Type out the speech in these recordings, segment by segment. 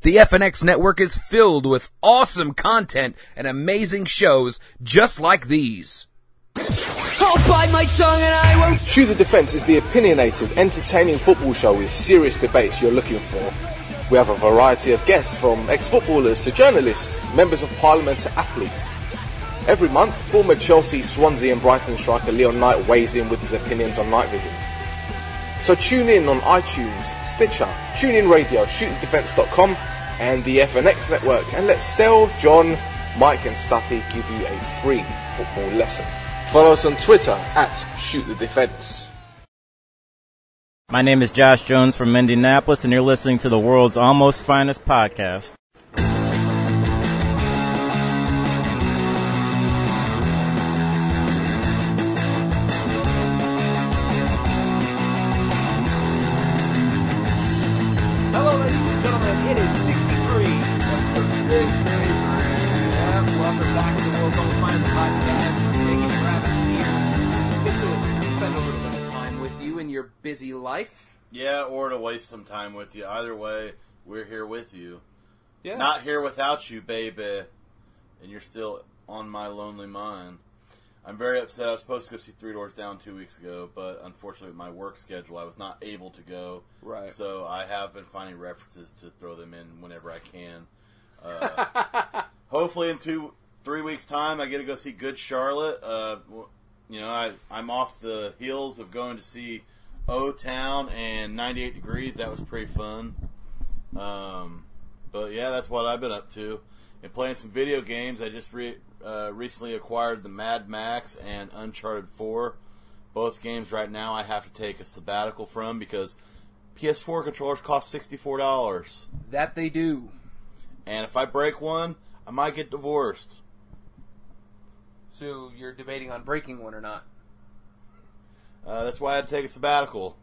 The FNX network is filled with awesome content and amazing shows just like these. I'll bite my tongue and I won't. Shoot the Defence is the opinionated, entertaining football show with serious debates you're looking for. We have a variety of guests from ex-footballers to journalists, members of parliament to athletes. Every month, former Chelsea, Swansea and Brighton striker Leon Knight weighs in with his opinions on Night Vision. So tune in on iTunes, Stitcher, TuneIn Radio, ShootTheDefence.com and the FNX network, and let Stell, John, Mike and Stuffy give you a free football lesson. Follow us on Twitter at ShootTheDefence. My name is Josh Jones from Indianapolis, and you're listening to the world's almost finest podcast. Hello, ladies and gentlemen. It is 63. Episode 63. Yeah, welcome back to the world's almost finest podcast. Jake and Travis here. Just to spend a little bit of time with you in your busy life. Yeah, or to waste some time with you. Either way, we're here with you. Yeah. Not here without you, baby. And you're still on my lonely mind. I'm very upset. I was supposed to go see Three Doors Down 2 weeks ago, but unfortunately with my work schedule, I was not able to go. Right. So I have been finding references to throw them in whenever I can. Hopefully in 3 weeks' time, I get to go see Good Charlotte. I'm off the heels of going to see O-Town and 98 Degrees. That was pretty fun. But yeah, that's what I've been up to. And playing some video games. I just recently acquired the Mad Max and Uncharted 4. Both games right now I have to take a sabbatical from because PS4 controllers cost $64. That they do. And if I break one, I might get divorced. So you're debating on breaking one or not? That's why I had to take a sabbatical.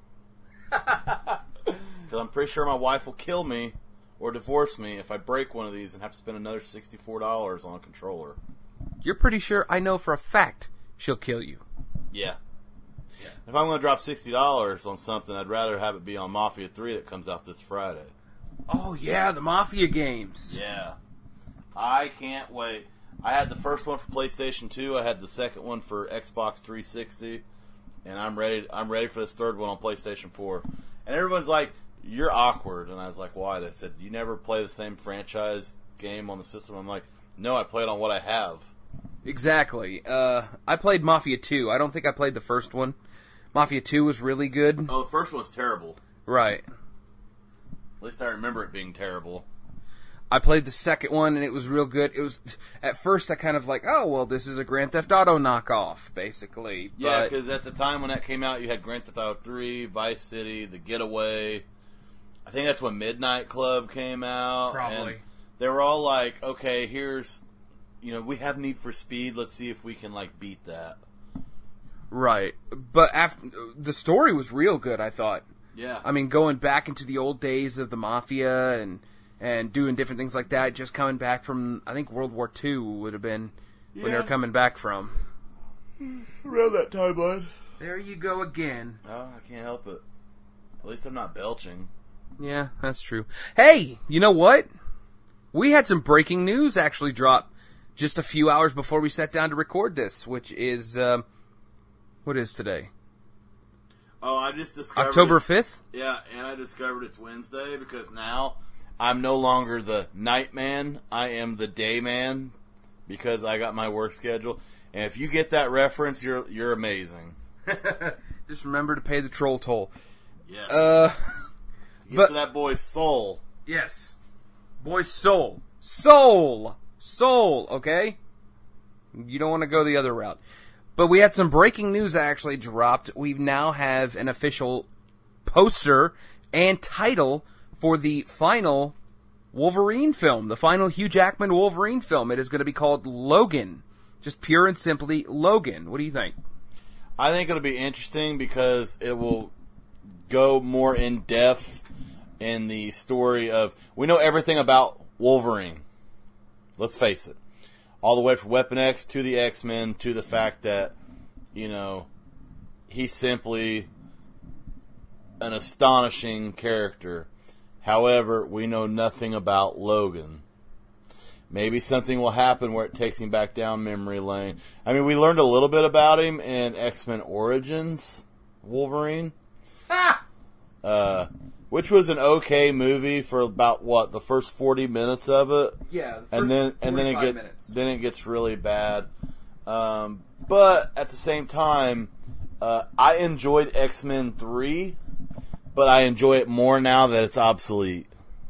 Because I'm pretty sure my wife will kill me or divorce me if I break one of these and have to spend another $64 on a controller. You're pretty sure I know for a fact she'll kill you. Yeah. If I'm going to drop $60 on something, I'd rather have it be on Mafia 3 that comes out this Friday. Oh, yeah, the Mafia games. Yeah. I can't wait. I had the first one for PlayStation 2. I had the second one for Xbox 360. And I'm ready for this third one on PlayStation 4. And everyone's like, you're awkward. And I was like, why? They said, you never play the same franchise game on the system? I'm like, no, I play it on what I have. Exactly. I played Mafia 2. I don't think I played the first one. Mafia 2 was really good. Oh, the first one was terrible. Right. At least I remember it being terrible. I played the second one, and it was real good. It was, at first, I kind of like, oh, well, this is a Grand Theft Auto knockoff, basically. Yeah, because at the time when that came out, you had Grand Theft Auto 3, Vice City, The Getaway. I think that's when Midnight Club came out. Probably. And they were all like, okay, here's, we have Need for Speed. Let's see if we can, beat that. Right. But the story was real good, I thought. Yeah. I mean, going back into the old days of the Mafia and doing different things like that, just coming back from, I think World War II would have been when they were coming back from. Around that timeline. There you go again. Oh, I can't help it. At least I'm not belching. Yeah, that's true. Hey, you know what? We had some breaking news actually drop just a few hours before we sat down to record this, which is, what is today? Oh, I just discovered... October 5th? Yeah, and I discovered it's Wednesday because now I'm no longer the night man. I am the day man because I got my work schedule. And if you get that reference, you're amazing. Just remember to pay the troll toll. Yeah. Get to that boy's soul. Yes. Boy's soul. Soul! Soul, okay? You don't want to go the other route. But we had some breaking news that actually dropped. We now have an official poster and title for the final Wolverine film, the final Hugh Jackman Wolverine film. It is going to be called Logan. Just pure and simply Logan. What do you think? I think it'll be interesting because it will go more in depth in the story of... We know everything about Wolverine. Let's face it. All the way from Weapon X to the X-Men to the fact that, he's simply an astonishing character. However, we know nothing about Logan. Maybe something will happen where it takes him back down memory lane. I mean, we learned a little bit about him in X-Men Origins Wolverine. Which was an okay movie for about the first 40 minutes of it. Yeah, and then it gets really bad. But at the same time, I enjoyed X-Men 3, but I enjoy it more now that it's obsolete.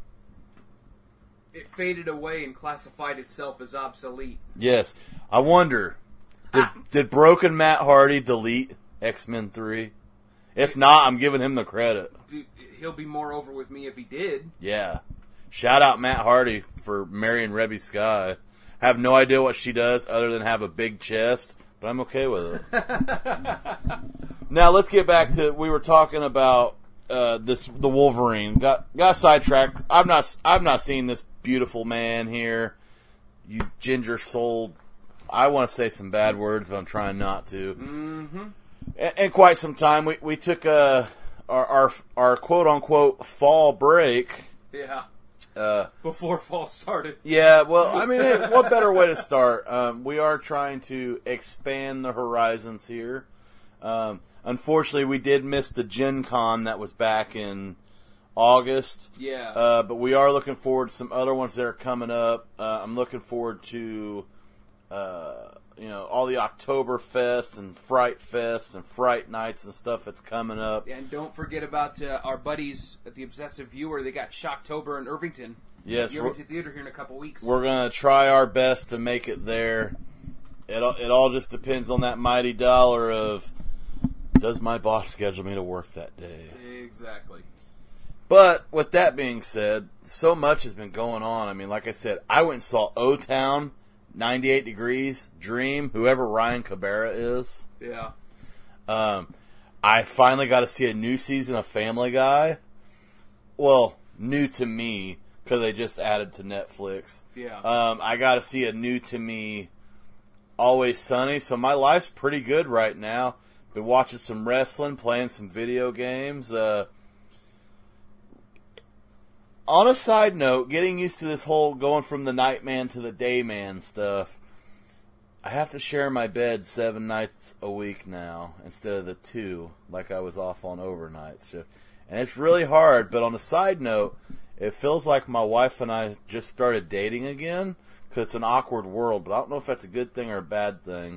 It faded away and classified itself as obsolete. Yes. I wonder, did broken Matt Hardy delete X-Men 3? If not, I'm giving him the credit. Dude, he'll be more over with me if he did. Yeah. Shout out Matt Hardy for marrying Rebby Sky. I have no idea what she does other than have a big chest, but I'm okay with it. Now let's get back to, we were talking about the Wolverine. Got sidetracked. I've not seen this beautiful man here. You ginger-souled. I want to say some bad words, but I'm trying not to. Mm-hmm. And quite some time. We took our quote-unquote fall break. Yeah. Before fall started. Yeah, well, I mean, hey, what better way to start? We are trying to expand the horizons here. Unfortunately, we did miss the Gen Con that was back in August. Yeah. But we are looking forward to some other ones that are coming up. I'm looking forward to, all the Oktoberfest and Fright Fest and Fright Nights and stuff that's coming up. And don't forget about our buddies at the Obsessive Viewer. They got Shocktober in Irvington. Yes, the Irvington Theater here in a couple weeks. We're going to try our best to make it there. It all just depends on that mighty dollar of, does my boss schedule me to work that day? Exactly. But with that being said, so much has been going on. I mean, like I said, I went and saw O-Town, 98 Degrees, Dream, whoever Ryan Cabrera is. Yeah. I finally got to see a new season of Family Guy. Well, new to me, because they just added to Netflix. Yeah. I got to see a new to me Always Sunny. So my life's pretty good right now. Been watching some wrestling, playing some video games. On a side note, getting used to this whole going from the night man to the day man stuff, I have to share my bed 7 nights a week now instead of the 2 like I was off on overnight shift. And it's really hard, but on a side note, it feels like my wife and I just started dating again because it's an awkward world, but I don't know if that's a good thing or a bad thing.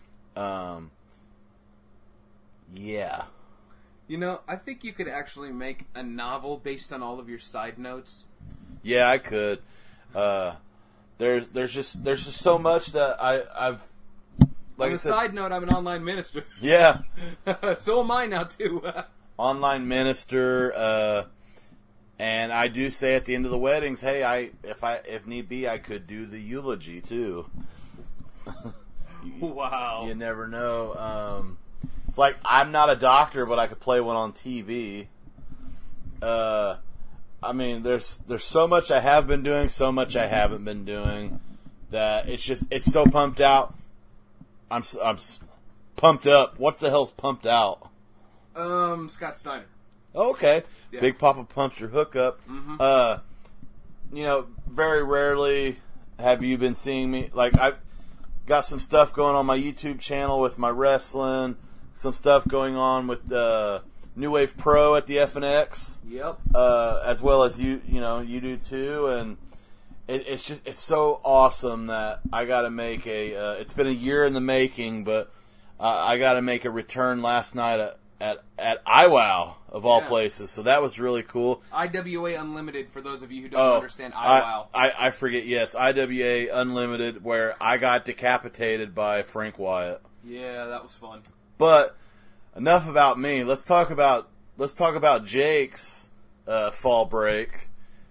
Yeah. You know, I think you could actually make a novel based on all of your side notes. Yeah, I could. There's just so much that I've. Like on a side note, I'm an online minister. Yeah. So am I now too. Online minister, and I do say at the end of the weddings, hey, if need be, I could do the eulogy too. Wow. You never know. It's like I'm not a doctor, but I could play one on TV. I mean, there's so much I have been doing, so much I haven't been doing, that it's so pumped out. I'm pumped up. What the hell's pumped out? Scott Steiner. Okay. Yeah. Big Papa pumps your hookup. Mm-hmm. Very rarely have you been seeing me. Like, I've got some stuff going on my YouTube channel with my wrestling, some stuff going on with New Wave Pro at the FNX. Yep. As well as you do too, and it's so awesome that I got to make it's been a year in the making, but I got to make a return last night at iWow of all places. So that was really cool. IWA Unlimited, for those of you who don't understand iWow. I forget. Yes, IWA Unlimited, where I got decapitated by Frank Wyatt. Yeah, that was fun. But enough about me. Let's talk about Jake's fall break.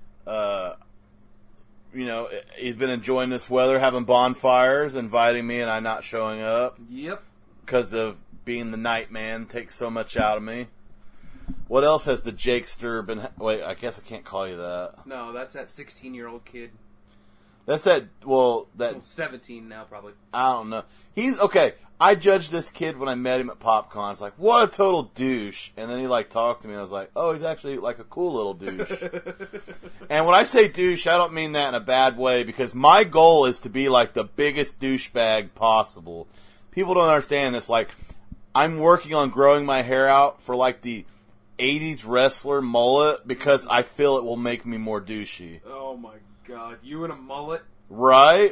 He's been enjoying this weather, having bonfires, inviting me, and I not showing up. Yep. Because of being the night man takes so much out of me. What else has the Jakester been... Wait, I guess I can't call you that. No, that's that 16-year-old kid. That's that. Well, that 17 now, probably. I don't know. He's okay. I judged this kid when I met him at PopCon. I was like, what a total douche. And then he like talked to me and I was like, oh, he's actually like a cool little douche. And when I say douche, I don't mean that in a bad way, because my goal is to be like the biggest douchebag possible. People don't understand this. Like, I'm working on growing my hair out for like the 80s wrestler mullet because I feel it will make me more douchey. Oh my god, you and a mullet? Right?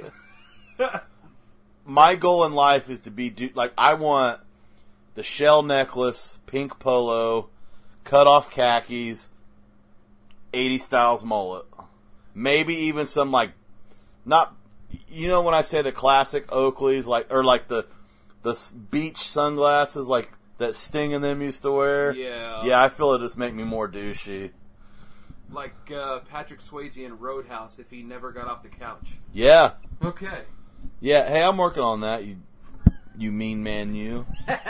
My goal in life is to be, like, I want the shell necklace, pink polo, cut off khakis, 80 styles mullet. Maybe even some, like, not, you know when I say the classic Oakleys, like, or like the beach sunglasses, like, that Sting and them used to wear? Yeah. Yeah, I feel it just make me more douchey. Like Patrick Swayze in Roadhouse if he never got off the couch. Yeah. Okay. Yeah, hey, I'm working on that, you mean man, you.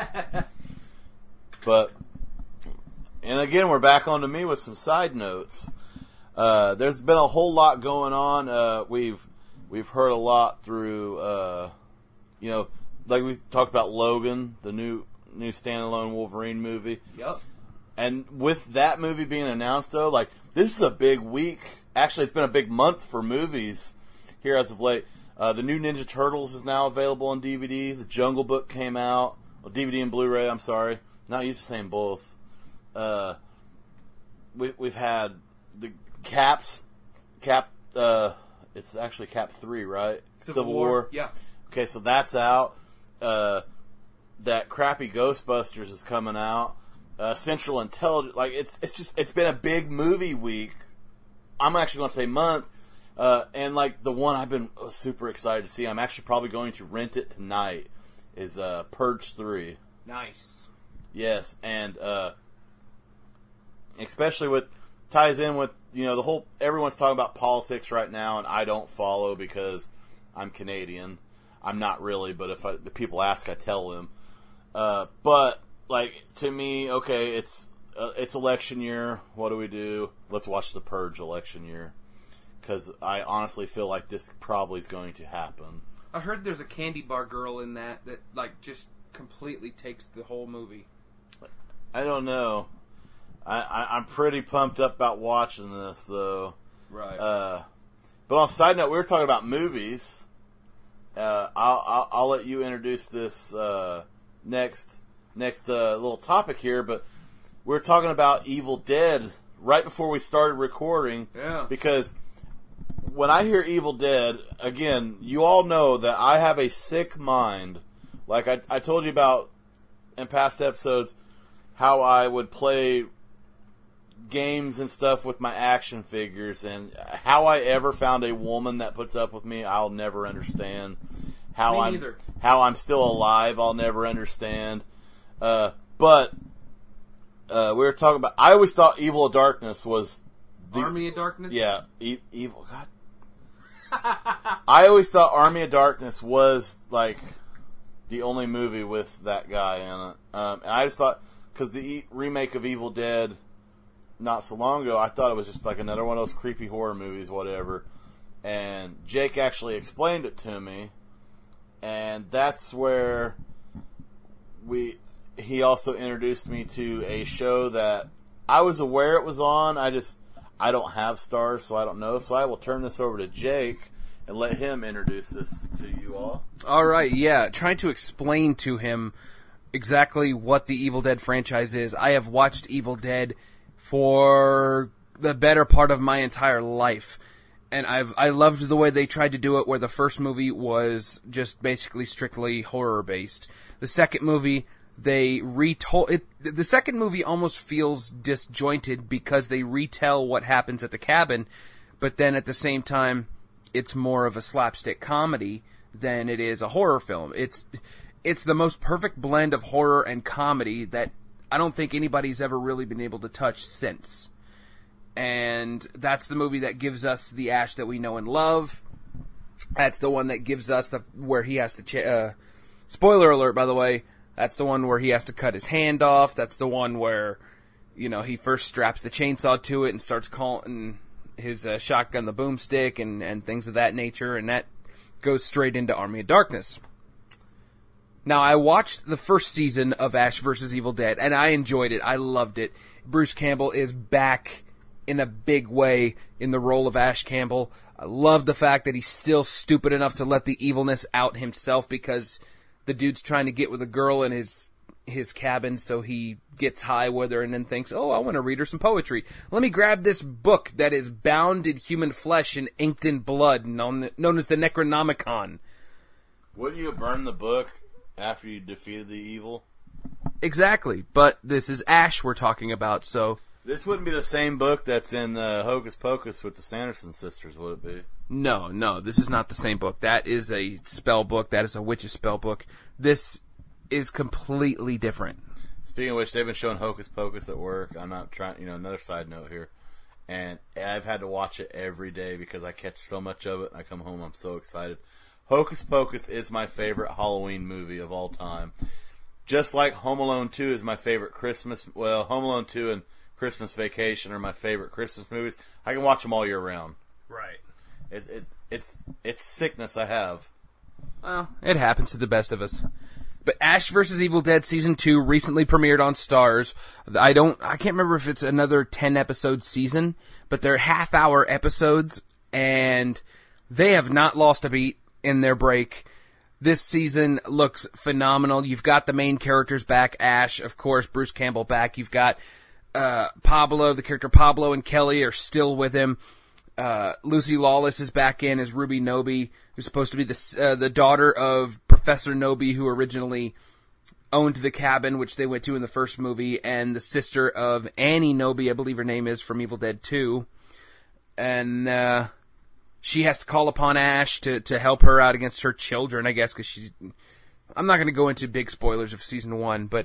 But, and again, we're back on to me with some side notes. There's been a whole lot going on. We've heard a lot through, you know, like we talked about Logan, the new standalone Wolverine movie. Yep. And with that movie being announced, though, like, this is a big week. Actually, it's been a big month for movies here as of late. The new Ninja Turtles is now available on DVD. The Jungle Book came out. Well, DVD and Blu-ray, I'm sorry. Not used to saying both. We've had the Cap, it's actually Cap 3, right? Civil War. Yeah. Okay, so that's out. That crappy Ghostbusters is coming out. Central Intelligence, like, it's been a big movie week. I'm actually going to say month. And like the one I've been super excited to see, I'm actually probably going to rent it tonight, is Purge 3. Nice. Yes, and especially with, ties in with, you know, the whole, everyone's talking about politics right now, and I don't follow because I'm Canadian. I'm not really, but if people ask, I tell them. But like, to me, okay, it's election year. What do we do? Let's watch the Purge election year. Because I honestly feel like this probably is going to happen. I heard there's a candy bar girl in that like just completely takes the whole movie. I don't know. I'm pretty pumped up about watching this, though. Right. But on a side note, we were talking about movies. I'll let you introduce this next little topic here, but we're talking about Evil Dead right before we started recording. Yeah. Because when I hear Evil Dead, again, you all know that I have a sick mind. Like I told you about in past episodes, how I would play games and stuff with my action figures, and how I ever found a woman that puts up with me, I'll never understand. How I'm still alive, I'll never understand. But we were talking about, I always thought Evil of Darkness was Army of Darkness? Yeah, Evil. God. I always thought Army of Darkness was like the only movie with that guy in it. And I just thought, because the remake of Evil Dead not so long ago, I thought it was just like another one of those creepy horror movies, whatever. And Jake actually explained it to me, and that's where he also introduced me to a show that I was aware it was on. I don't have Stars, so I don't know. So I will turn this over to Jake and let him introduce this to you all. All right, yeah. Trying to explain to him exactly what the Evil Dead franchise is. I have watched Evil Dead for the better part of my entire life. And I loved the way they tried to do it, where the first movie was just basically strictly horror-based. The second movie, they retold it. The second movie almost feels disjointed because they retell what happens at the cabin, but then at the same time, it's more of a slapstick comedy than it is a horror film. It's the most perfect blend of horror and comedy that I don't think anybody's ever really been able to touch since. And that's the movie that gives us the Ash that we know and love. That's the one that gives us where he has to spoiler alert, by the way. That's the one where he has to cut his hand off. That's the one where, you know, he first straps the chainsaw to it and starts calling his shotgun, the boomstick, and things of that nature, and that goes straight into Army of Darkness. Now, I watched the first season of Ash vs. Evil Dead, and I enjoyed it. I loved it. Bruce Campbell is back in a big way in the role of Ash Campbell. I love the fact that he's still stupid enough to let the evilness out himself because the dude's trying to get with a girl in his cabin, so he gets high with her and then thinks, oh, I want to read her some poetry. Let me grab this book that is bound in human flesh and inked in blood, known as the Necronomicon. Wouldn't you burn the book after you defeated the evil? Exactly, but this is Ash we're talking about, so... This wouldn't be the same book that's in Hocus Pocus with the Sanderson sisters, would it be? No, this is not the same book. That is a spell book. That is a witch's spell book. This is completely different. Speaking of which, they've been showing Hocus Pocus at work. I'm not trying, another side note here. And I've had to watch it every day because I catch so much of it. I come home, I'm so excited. Hocus Pocus is my favorite Halloween movie of all time. Just like Home Alone 2 is my favorite Christmas. Well, Home Alone 2 and Christmas Vacation are my favorite Christmas movies. I can watch them all year round. Right. It's sickness I have. Well, it happens to the best of us. But Ash vs. Evil Dead Season 2 recently premiered on Starz. I can't remember if it's another 10-episode season, but they're half-hour episodes, and they have not lost a beat in their break. This season looks phenomenal. You've got the main characters back, Ash, of course, Bruce Campbell back. You've got Pablo, the character Pablo and Kelly are still with him. Lucy Lawless is back in as Ruby Noby, who's supposed to be the daughter of Professor Noby, who originally owned the cabin, which they went to in the first movie, and the sister of Annie Noby, I believe her name is, from Evil Dead 2. And she has to call upon Ash to help her out against her children, I guess, because she's... I'm not going to go into big spoilers of Season 1, but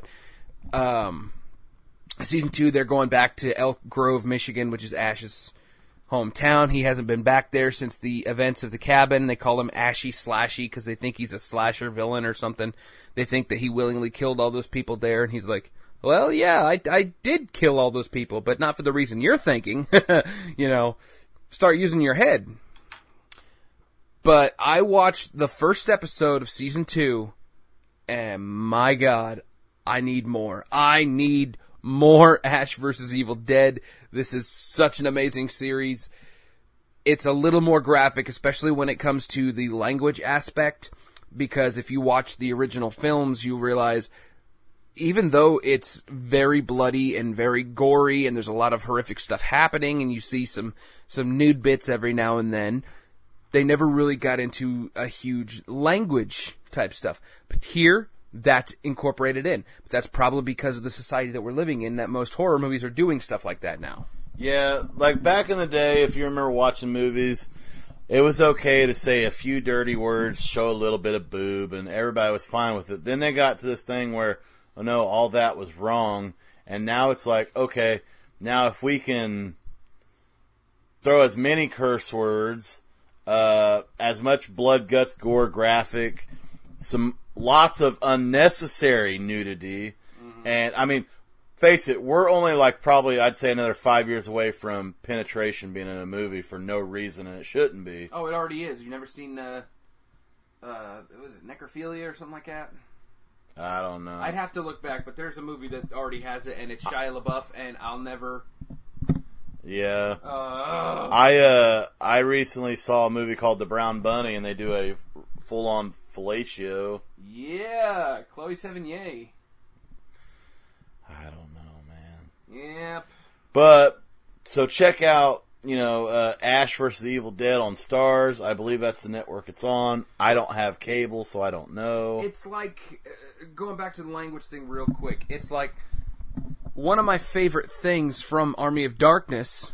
Season 2, they're going back to Elk Grove, Michigan, which is Ash's hometown. He hasn't been back there since the events of the cabin. They call him Ashy Slashy because they think he's a slasher villain or something. They think that he willingly killed all those people there, and he's like, well, yeah, I did kill all those people, but not for the reason you're thinking. Start using your head. But I watched the first episode of Season 2, and my God, I need more. I need more Ash vs. Evil Dead. This is such an amazing series. It's a little more graphic, especially when it comes to the language aspect, because if you watch the original films, you realize even though it's very bloody and very gory and there's a lot of horrific stuff happening and you see some nude bits every now and then, they never really got into a huge language type stuff. But here, that's incorporated in. But that's probably because of the society that we're living in, that most horror movies are doing stuff like that now. Yeah, like back in the day, if you remember watching movies, it was okay to say a few dirty words, show a little bit of boob, and everybody was fine with it. Then they got to this thing where, oh no, all that was wrong, and now it's like, okay, now if we can throw as many curse words, as much blood, guts, gore, graphic, lots of unnecessary nudity, and I mean, face it, we're only like probably, I'd say, another 5 years away from penetration being in a movie for no reason, and it shouldn't be. Oh, it already is. You've never seen, was it Necrophilia or something like that? I don't know. I'd have to look back, but there's a movie that already has it, and it's Shia LaBeouf, and I'll never... Yeah. I recently saw a movie called The Brown Bunny, and they do a full-on fellatio. Yeah, Chloe Sevigny. I don't know, man. Yep. But, so check out, Ash vs. the Evil Dead on Starz. I believe that's the network it's on. I don't have cable, so I don't know. It's like, going back to the language thing real quick, it's like, one of my favorite things from Army of Darkness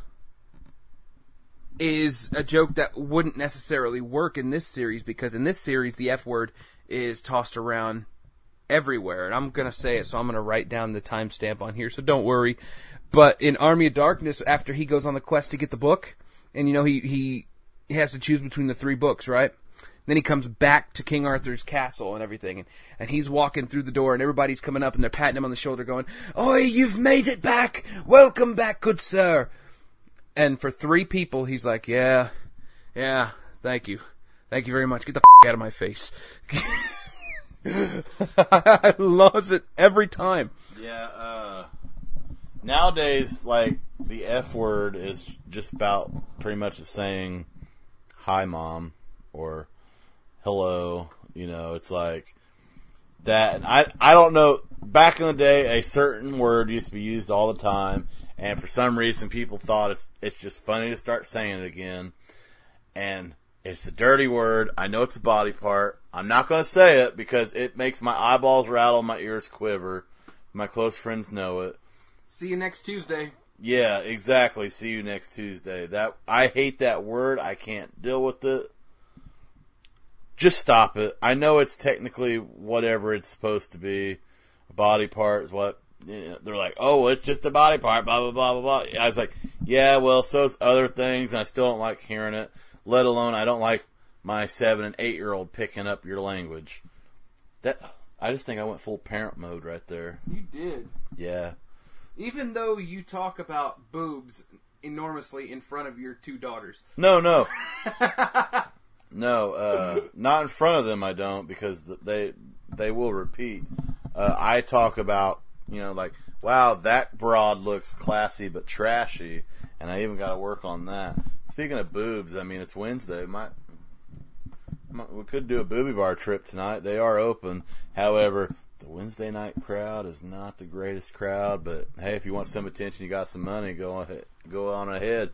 is a joke that wouldn't necessarily work in this series, because in this series, the F word is tossed around everywhere. And I'm going to say it, so I'm going to write down the timestamp on here, so don't worry. But in Army of Darkness, after he goes on the quest to get the book, and he has to choose between the 3 books, right? Then he comes back to King Arthur's castle and everything, and he's walking through the door, and everybody's coming up, and they're patting him on the shoulder going, "Oi, you've made it back! Welcome back, good sir!" And for 3 people, he's like, yeah, thank you. Thank you very much. Get the out of my face. I lose it every time. Yeah, nowadays, like, the F word is just about pretty much as saying, hi, Mom, or hello. You know, it's like that. I don't know. Back in the day, a certain word used to be used all the time, and for some reason, people thought it's just funny to start saying it again. And it's a dirty word. I know it's a body part. I'm not going to say it because it makes my eyeballs rattle, my ears quiver. My close friends know it. See you next Tuesday. Yeah, exactly. See you next Tuesday. I hate that word. I can't deal with it. Just stop it. I know it's technically whatever it's supposed to be. A body part is what, you know, they're like, oh, it's just a body part, blah, blah, blah, blah, blah. I was like, yeah, well, so's other things, and I still don't like hearing it, let alone I don't like my 7 and 8-year-old picking up your language. I just think I went full parent mode right there. You did. Yeah. Even though you talk about boobs enormously in front of your 2 daughters. No. No, not in front of them I don't, because they will repeat. I talk about, you know, like, wow, that broad looks classy but trashy, and I even got to work on that. Speaking of boobs, I mean, it's Wednesday. We could do a booby bar trip tonight. They are open. However, the Wednesday night crowd is not the greatest crowd, but hey, if you want some attention, you got some money, go on ahead.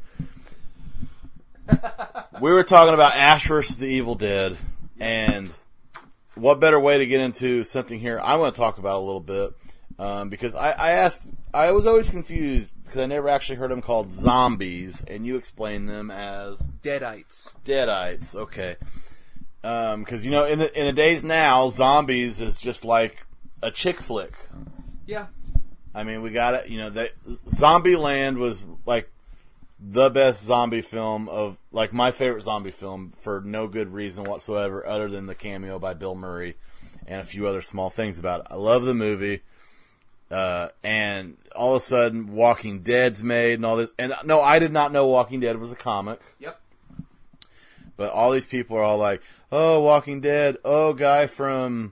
We were talking about Ash vs. the Evil Dead, and what better way to get into something here I want to talk about a little bit, because I was always confused because I never actually heard them called zombies, and you explained them as Deadites. Deadites, okay. Because, you know, in the days now, zombies is just like a chick flick. Yeah. I mean, we got it. You know, Zombieland was like the best zombie film like my favorite zombie film for no good reason whatsoever, other than the cameo by Bill Murray and a few other small things about it. I love the movie. And all of a sudden, Walking Dead's made and all this. And no, I did not know Walking Dead was a comic. Yep. But all these people are all like, oh, Walking Dead, oh, guy from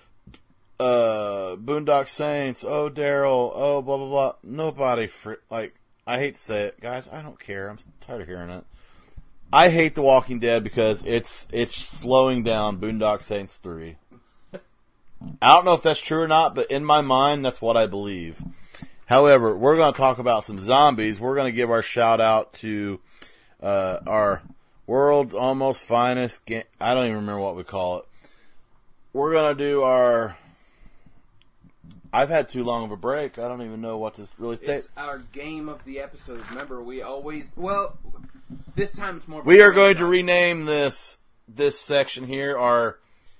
Boondock Saints, oh, Daryl, oh, blah, blah, blah. Nobody, I hate to say it, guys, I don't care. I'm tired of hearing it. I hate The Walking Dead because it's slowing down Boondock Saints 3. I don't know if that's true or not, but in my mind, that's what I believe. However, we're going to talk about some zombies. We're going to give our shout out to our world's almost finest game. I don't even remember what we call it. We're going to do our... I've had too long of a break. I don't even know what this really states. It's our game of the episode. Remember, we always... Well, this time it's more... We are going to rename this section here our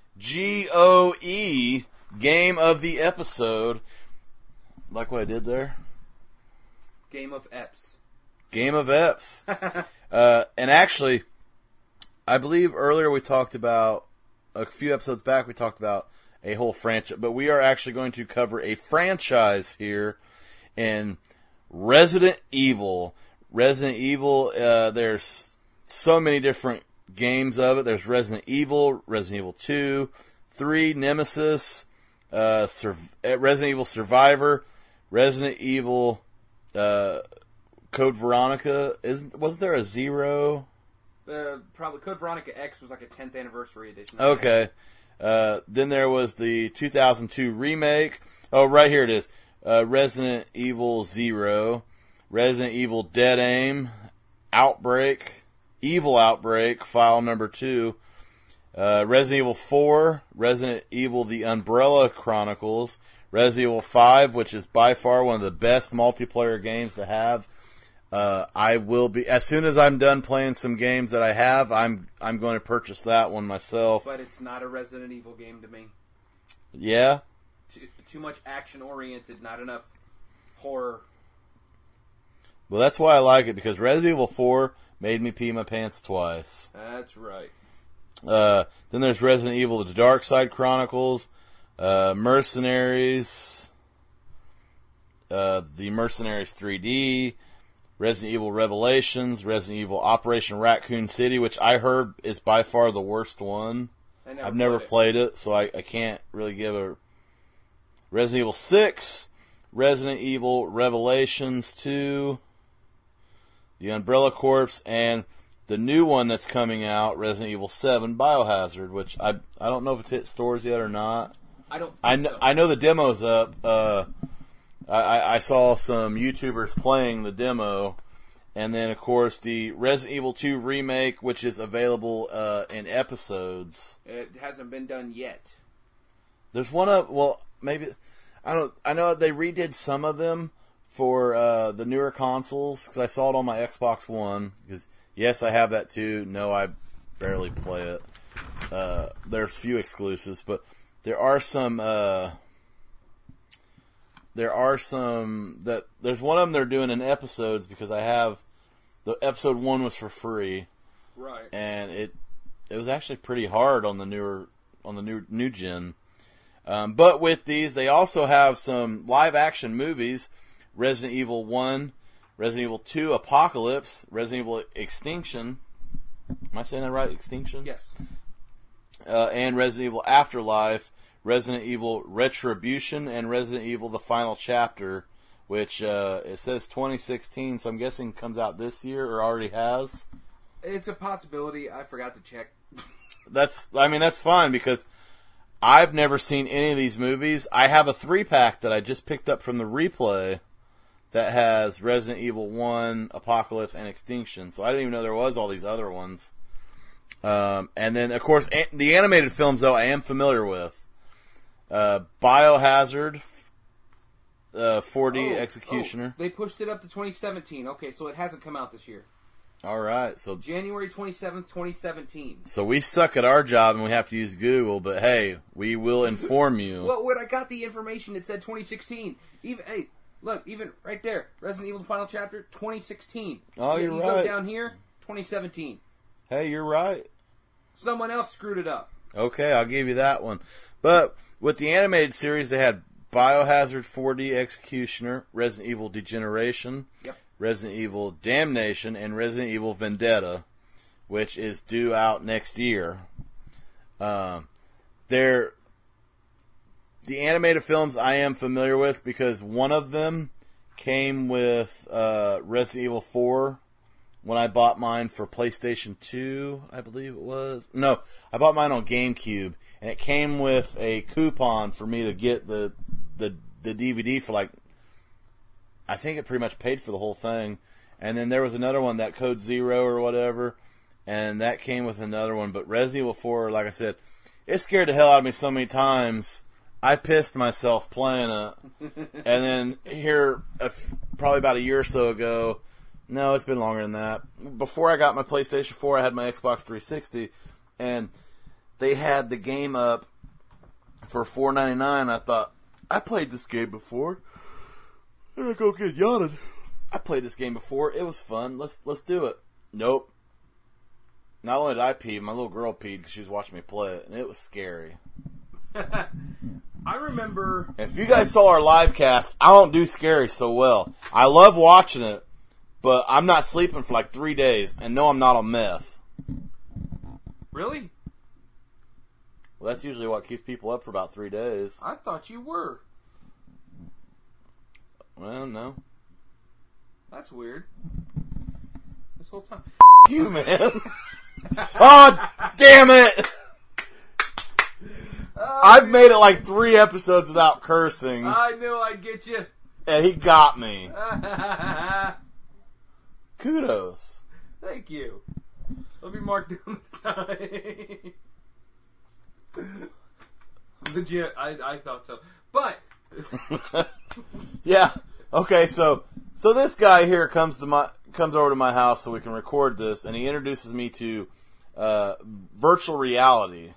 GOE, Game of the Episode. Like what I did there? Game of Eps. Game of Eps. And actually, I believe earlier we talked about, a few episodes back, we talked about a whole franchise, but we are actually going to cover a franchise here in Resident Evil. Resident Evil, there's so many different games of it. There's Resident Evil 2, 3, Nemesis, Resident Evil Survivor, Resident Evil, Code Veronica. Wasn't there a 0? Probably Code Veronica X was like a 10th anniversary edition. Okay. Then there was the 2002 remake. Oh, right here it is. Resident Evil 0, Resident Evil Dead Aim, Outbreak, Evil Outbreak, file number 2, Resident Evil 4, Resident Evil The Umbrella Chronicles, Resident Evil 5, which is by far one of the best multiplayer games to have. I will be, as soon as I'm done playing some games that I have, I'm going to purchase that one myself. But it's not a Resident Evil game to me. Yeah? Too much action-oriented, not enough horror. Well, that's why I like it, because Resident Evil 4 made me pee my pants twice. That's right. Then there's Resident Evil The Dark Side Chronicles, Mercenaries, The Mercenaries 3D, Resident Evil Revelations, Resident Evil Operation Raccoon City, which I heard is by far the worst one. I've never played it, so I can't really give a... Resident Evil 6, Resident Evil Revelations 2, The Umbrella Corps, and the new one that's coming out, Resident Evil 7 Biohazard, which I don't know if it's hit stores yet or not. I don't think so. I know the demo's up. I saw some YouTubers playing the demo, and then, of course, the Resident Evil 2 remake, which is available in episodes. It hasn't been done yet. There's one of... Well, maybe... I know they redid some of them for the newer consoles, because I saw it on my Xbox One, because, yes, I have that too. No, I barely play it. There's few exclusives, but there are some... There's one of them they're doing in episodes, because I have... The episode 1 was for free. Right. And it was actually pretty hard on the new gen. But with these, they also have some live action movies. Resident Evil 1, Resident Evil 2 Apocalypse, Resident Evil Extinction. Am I saying that right? Extinction? Yes. And Resident Evil Afterlife, Resident Evil Retribution, and Resident Evil The Final Chapter, which it says 2016, so I'm guessing comes out this year or already has. It's a possibility. I forgot to check. That's fine, because I've never seen any of these movies. I have a 3-pack that I just picked up from the replay that has Resident Evil 1, Apocalypse, and Extinction. So I didn't even know there was all these other ones. And then, of course, the animated films, though, I am familiar with. Biohazard, 4D Executioner. They pushed it up to 2017. Okay, so it hasn't come out this year. All right, so January 27th, 2017. So we suck at our job and we have to use Google, but hey, we will inform you. Well, when I got the information, it said 2016. Even right there, Resident Evil: The Final Chapter, 2016. Oh, you're right. You go down here, 2017. Hey, you're right. Someone else screwed it up. Okay, I'll give you that one. But with the animated series, they had Biohazard 4D Executioner, Resident Evil Degeneration. Yep. Resident Evil Damnation, and Resident Evil Vendetta, which is due out next year. The animated films I am familiar with, because one of them came with Resident Evil 4 when I bought mine for PlayStation 2, I believe it was. No, I bought mine on GameCube, and it came with a coupon for me to get the DVD for I think it pretty much paid for the whole thing. And then there was another one, that Code Zero or whatever, and that came with another one. But Resident Evil 4, like I said, it scared the hell out of me so many times. I pissed myself playing it. And then here, probably about a year or so ago, no, it's been longer than that. Before I got my PlayStation 4, I had my Xbox 360, and they had the game up for $4.99. I thought, I played this game before. I'm gonna go get yawning. I played this game before. It was fun. Let's do it. Nope. Not only did I pee, my little girl peed because she was watching me play it, and it was scary. I remember... If you guys saw our live cast, I don't do scary so well. I love watching it, but I'm not sleeping for 3 days, and no, I'm not on meth. Really? Well, that's usually what keeps people up for about 3 days. I thought you were. Well, no. That's weird. This whole time. You, man. Oh, damn it! I've made it 3 episodes without cursing. I knew I'd get you. And he got me. Kudos. Thank you. Let me mark down the time. Legit, I thought so. But... Yeah. Okay, so this guy here comes over to my house so we can record this, and he introduces me to virtual reality.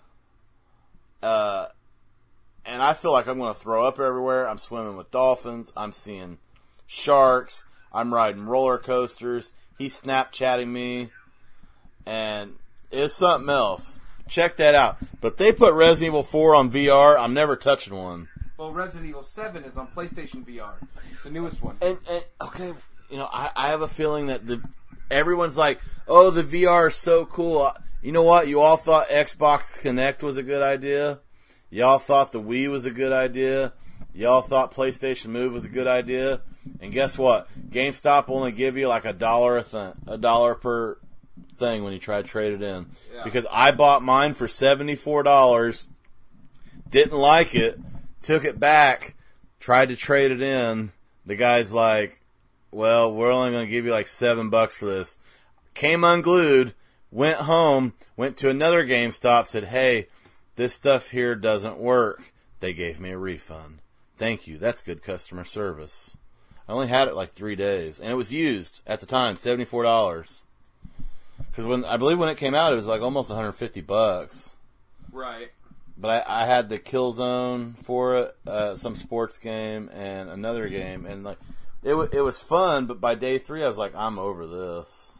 And I feel like I'm going to throw up everywhere. I'm swimming with dolphins. I'm seeing sharks. I'm riding roller coasters. He's Snapchatting me. And it's something else. Check that out. But if they put Resident Evil 4 on VR, I'm never touching one. Well, Resident Evil 7 is on PlayStation VR. The newest one. And okay, I have a feeling that everyone's like, oh, the VR is so cool. You know what? You all thought Xbox Connect was a good idea. Y'all thought the Wii was a good idea. Y'all thought PlayStation Move was a good idea. And guess what? GameStop only give you like $1 per thing when you try to trade it in. Yeah. Because I bought mine for $74, didn't like it, took it back, tried to trade it in. The guy's like, well, we're only going to give you like $7 for this. Came unglued, went home, went to another GameStop, said, hey, this stuff here doesn't work. They gave me a refund. Thank you. That's good customer service. I only had it like 3 days, and it was used at the time, $74. Because I believe when it came out, it was like almost $150. Right. But I had the Killzone for it, some sports game, and another game, and like it was fun. But by day 3, I was like, I'm over this.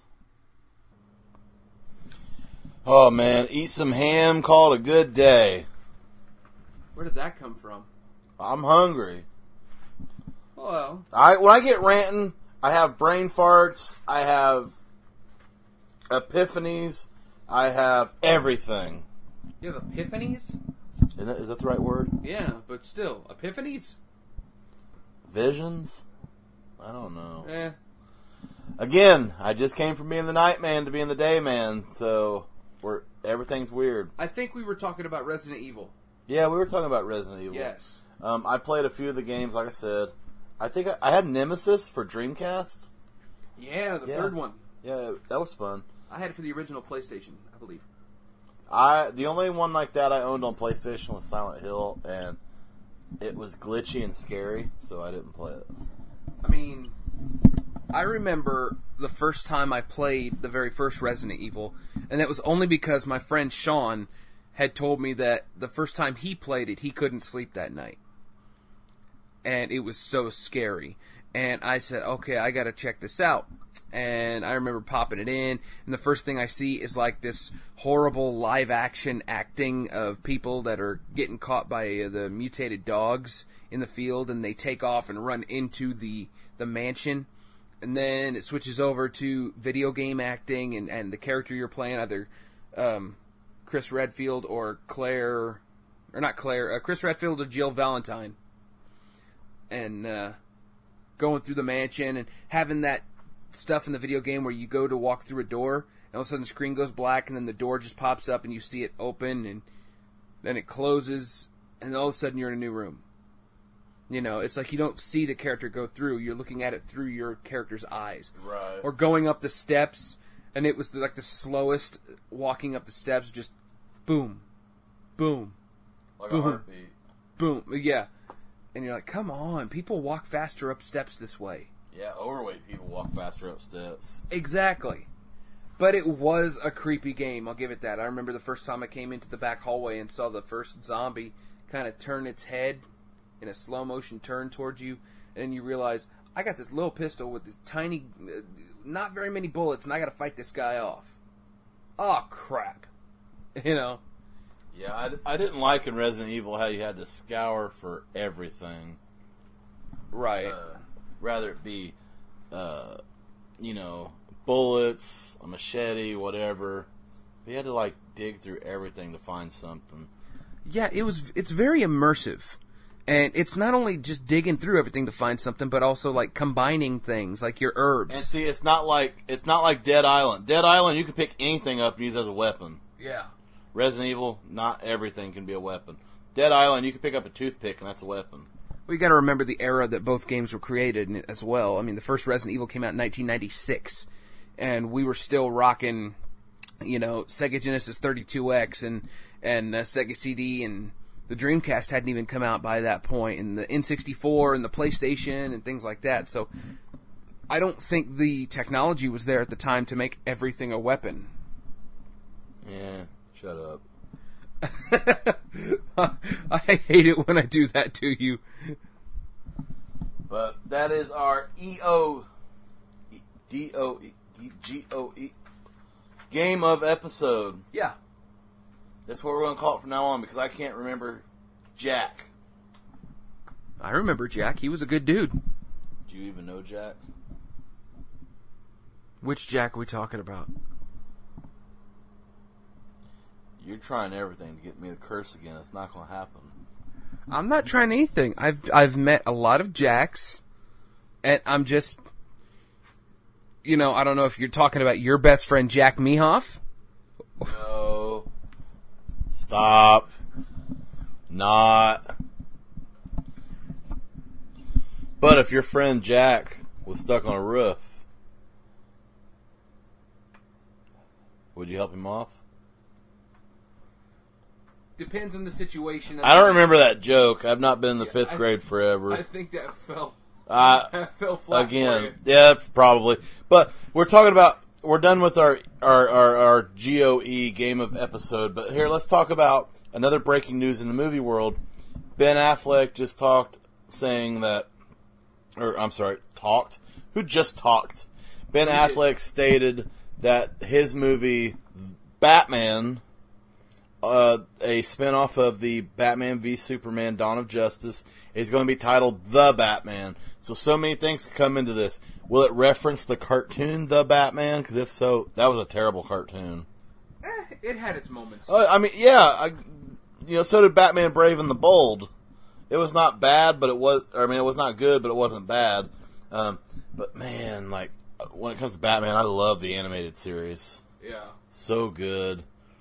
Oh man, eat some ham, call it a good day. Where did that come from? I'm hungry. Well, when I get ranting, I have brain farts, I have epiphanies, I have everything. You have epiphanies? Is that the right word? Yeah, but still, epiphanies? Visions? I don't know. Eh. Again, I just came from being the night man to being the day man, so everything's weird. I think we were talking about Resident Evil. Yeah, we were talking about Resident Evil. Yes. I played a few of the games, like I said. I think I had Nemesis for Dreamcast. Yeah, the third one. Yeah, that was fun. I had it for the original PlayStation, I believe. The only one like that I owned on PlayStation was Silent Hill, and it was glitchy and scary, so I didn't play it. I mean, I remember the first time I played the very first Resident Evil, and that was only because my friend Sean had told me that the first time he played it, he couldn't sleep that night. And it was so scary. And I said, okay, I gotta check this out. And I remember popping it in, and the first thing I see is like this horrible live-action acting of people that are getting caught by the mutated dogs in the field, and they take off and run into the mansion. And then it switches over to video game acting, and the character you're playing, either Chris Redfield or Chris Redfield or Jill Valentine. And going through the mansion and having that stuff in the video game where you go to walk through a door, and all of a sudden the screen goes black, and then the door just pops up, and you see it open, and then it closes, and all of a sudden you're in a new room. You know, it's like you don't see the character go through. You're looking at it through your character's eyes. Right. Or going up the steps, and it was like the slowest walking up the steps, just boom, boom, like boom, a heartbeat. Boom. Yeah. And you're like, come on, people walk faster up steps this way. Yeah, overweight people walk faster up steps. Exactly. But it was a creepy game, I'll give it that. I remember the first time I came into the back hallway and saw the first zombie kind of turn its head in a slow motion turn towards you, and then you realize, I got this little pistol with this tiny, not very many bullets, and I got to fight this guy off. Oh, crap. You know? Yeah, I didn't like in Resident Evil how you had to scour for everything. Right. Rather it be, bullets, a machete, whatever. But you had to, like, dig through everything to find something. Yeah, it's very immersive. And it's not only just digging through everything to find something, but also, like, combining things, like your herbs. And see, it's not like Dead Island. Dead Island, you can pick anything up and use as a weapon. Yeah. Resident Evil, not everything can be a weapon. Dead Island, you can pick up a toothpick and that's a weapon. Well, you got to remember the era that both games were created in as well. I mean, the first Resident Evil came out in 1996, and we were still rocking, Sega Genesis 32X and Sega CD, and the Dreamcast hadn't even come out by that point, and the N64 and the PlayStation and things like that. So I don't think the technology was there at the time to make everything a weapon. Yeah. Shut up. I hate it when I do that to you. But that is our EODOE game of episode. Yeah. That's what we're going to call it from now on because I can't remember Jack. I remember Jack. He was a good dude. Do you even know Jack? Which Jack are we talking about? You're trying everything to get me to curse again. It's not going to happen. I'm not trying anything. I've met a lot of Jacks, and I'm just, I don't know if you're talking about your best friend Jack Mehoff. No. Stop. Not. But if your friend Jack was stuck on a roof, would you help him off? Depends on the situation. I don't remember that joke. I've not been in the fifth grade forever. I think that fell flat again. for you. Yeah, probably. But we're done with our GOE game of episode. But here, let's talk about another breaking news in the movie world. Ben Affleck just talked. Who just talked? Ben Affleck stated that his movie, Batman, a spinoff of the Batman v Superman Dawn of Justice, is going to be titled The Batman. So many things come into this. Will it reference the cartoon The Batman? Because if so, that was a terrible cartoon. It had its moments. So did Batman Brave and the Bold. It was not bad, but it was not good, but it wasn't bad. But man, like, when it comes to Batman, I love the animated series. Yeah. So good.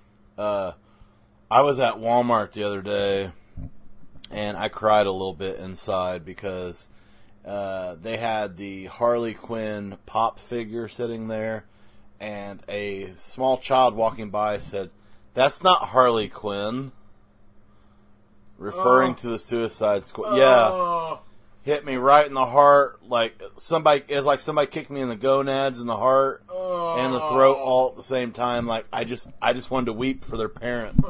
I was at Walmart the other day, and I cried a little bit inside because they had the Harley Quinn pop figure sitting there, and a small child walking by said, "That's not Harley Quinn," referring to the Suicide Squad. Yeah, hit me right in the heart. Somebody kicked me in the gonads, in the heart, and the throat, all at the same time. Like I just wanted to weep for their parent.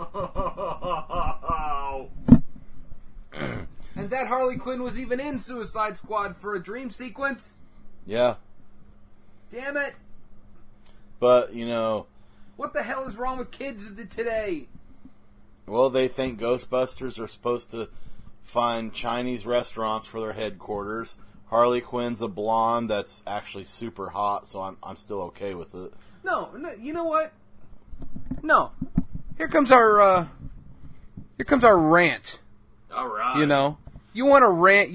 And that Harley Quinn was even in Suicide Squad for a dream sequence. Yeah. Damn it. But, what the hell is wrong with kids today? Well, they think Ghostbusters are supposed to find Chinese restaurants for their headquarters. Harley Quinn's a blonde that's actually super hot, so I'm still okay with it. No, you know what? No. Here comes our rant. All right. You want to rant,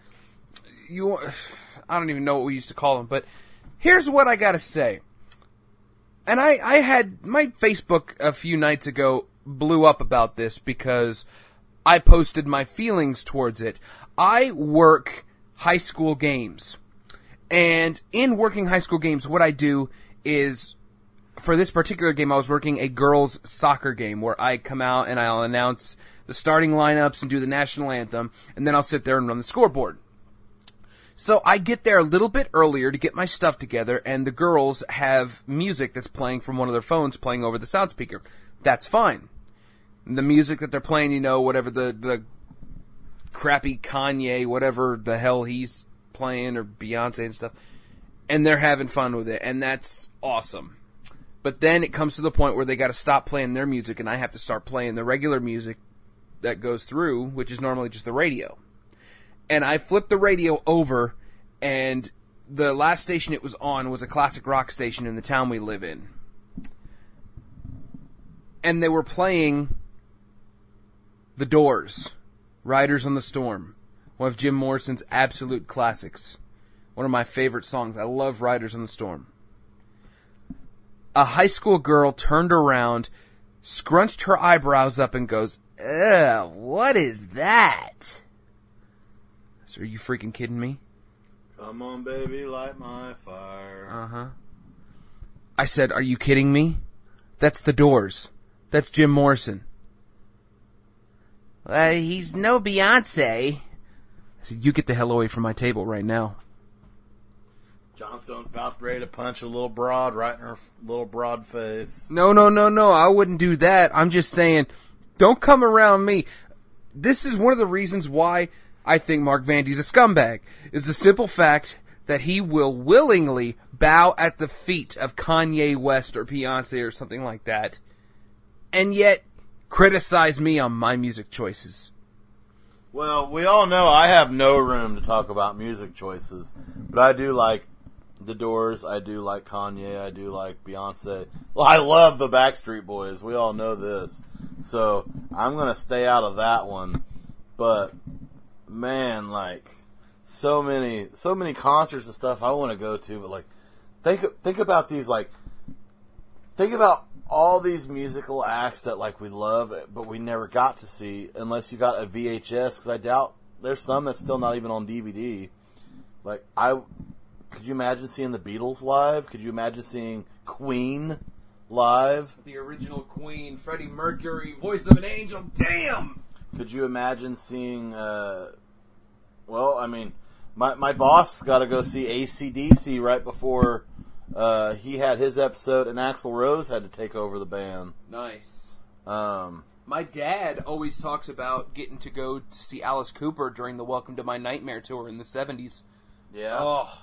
I don't even know what we used to call them, but here's what I gotta say. And I had, my Facebook a few nights ago blew up about this because I posted my feelings towards it. I work high school games. And in working high school games, what I do is, for this particular game, I was working a girls' soccer game where I come out and I'll announce the starting lineups and do the national anthem, and then I'll sit there and run the scoreboard. So I get there a little bit earlier to get my stuff together, and the girls have music that's playing from one of their phones playing over the sound speaker. That's fine. The music that they're playing, whatever the crappy Kanye, whatever the hell he's playing, or Beyonce and stuff, and they're having fun with it, and that's awesome. But then it comes to the point where they got to stop playing their music, and I have to start playing the regular music that goes through, which is normally just the radio. And I flipped the radio over, and the last station it was on was a classic rock station in the town we live in. And they were playing The Doors, Riders on the Storm, one of Jim Morrison's absolute classics. One of my favorite songs. I love Riders on the Storm. A high school girl turned around, scrunched her eyebrows up, and goes, "Ugh, what is that?" So are you freaking kidding me? Come on, baby, light my fire. Uh-huh. I said, are you kidding me? That's The Doors. That's Jim Morrison. He's no Beyonce. I said, you get the hell away from my table right now. Johnstone's about ready to punch a little broad right in her little broad face. No. I wouldn't do that. I'm just saying, don't come around me. This is one of the reasons why I think Mark Vandy's a scumbag, is the simple fact that he will willingly bow at the feet of Kanye West or Beyonce or something like that, and yet criticize me on my music choices. Well, we all know I have no room to talk about music choices, but I do like The Doors. I do like Kanye. I do like Beyonce. Well, I love the Backstreet Boys. We all know this. So I'm going to stay out of that one. But, man, like, so many concerts and stuff I want to go to. But, like, think about these, like, think about all these musical acts that, like, we love, but we never got to see unless you got a VHS, because I doubt there's some that's still not even on DVD. Like, could you imagine seeing the Beatles live? Could you imagine seeing Queen live? The original Queen, Freddie Mercury, voice of an angel. Damn! Could you imagine seeing, well, I mean, my boss got to go see AC/DC right before he had his episode, and Axl Rose had to take over the band. Nice. My dad always talks about getting to go to see Alice Cooper during the Welcome to My Nightmare tour in the 70s. Yeah. Oh.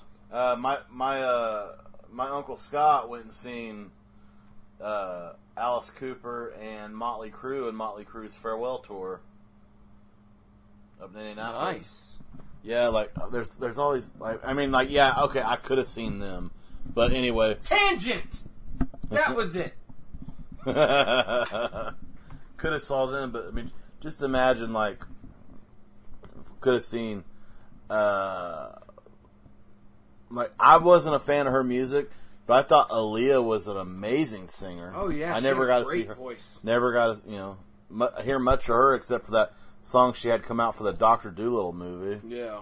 My Uncle Scott went and seen Alice Cooper and Motley Crue in Motley Crue's farewell tour up in Indianapolis. Nice. Yeah, like there's always like, I mean, like, yeah, okay, I could have seen them, but anyway. Tangent. That was it. Could have saw them, but I mean, just imagine, like, could have seen. Like, I wasn't a fan of her music, but I thought Aaliyah was an amazing singer. Oh yeah, I never got to see her. Voice. Never got to, hear much of her except for that song she had come out for the Dr. Dolittle movie. Yeah.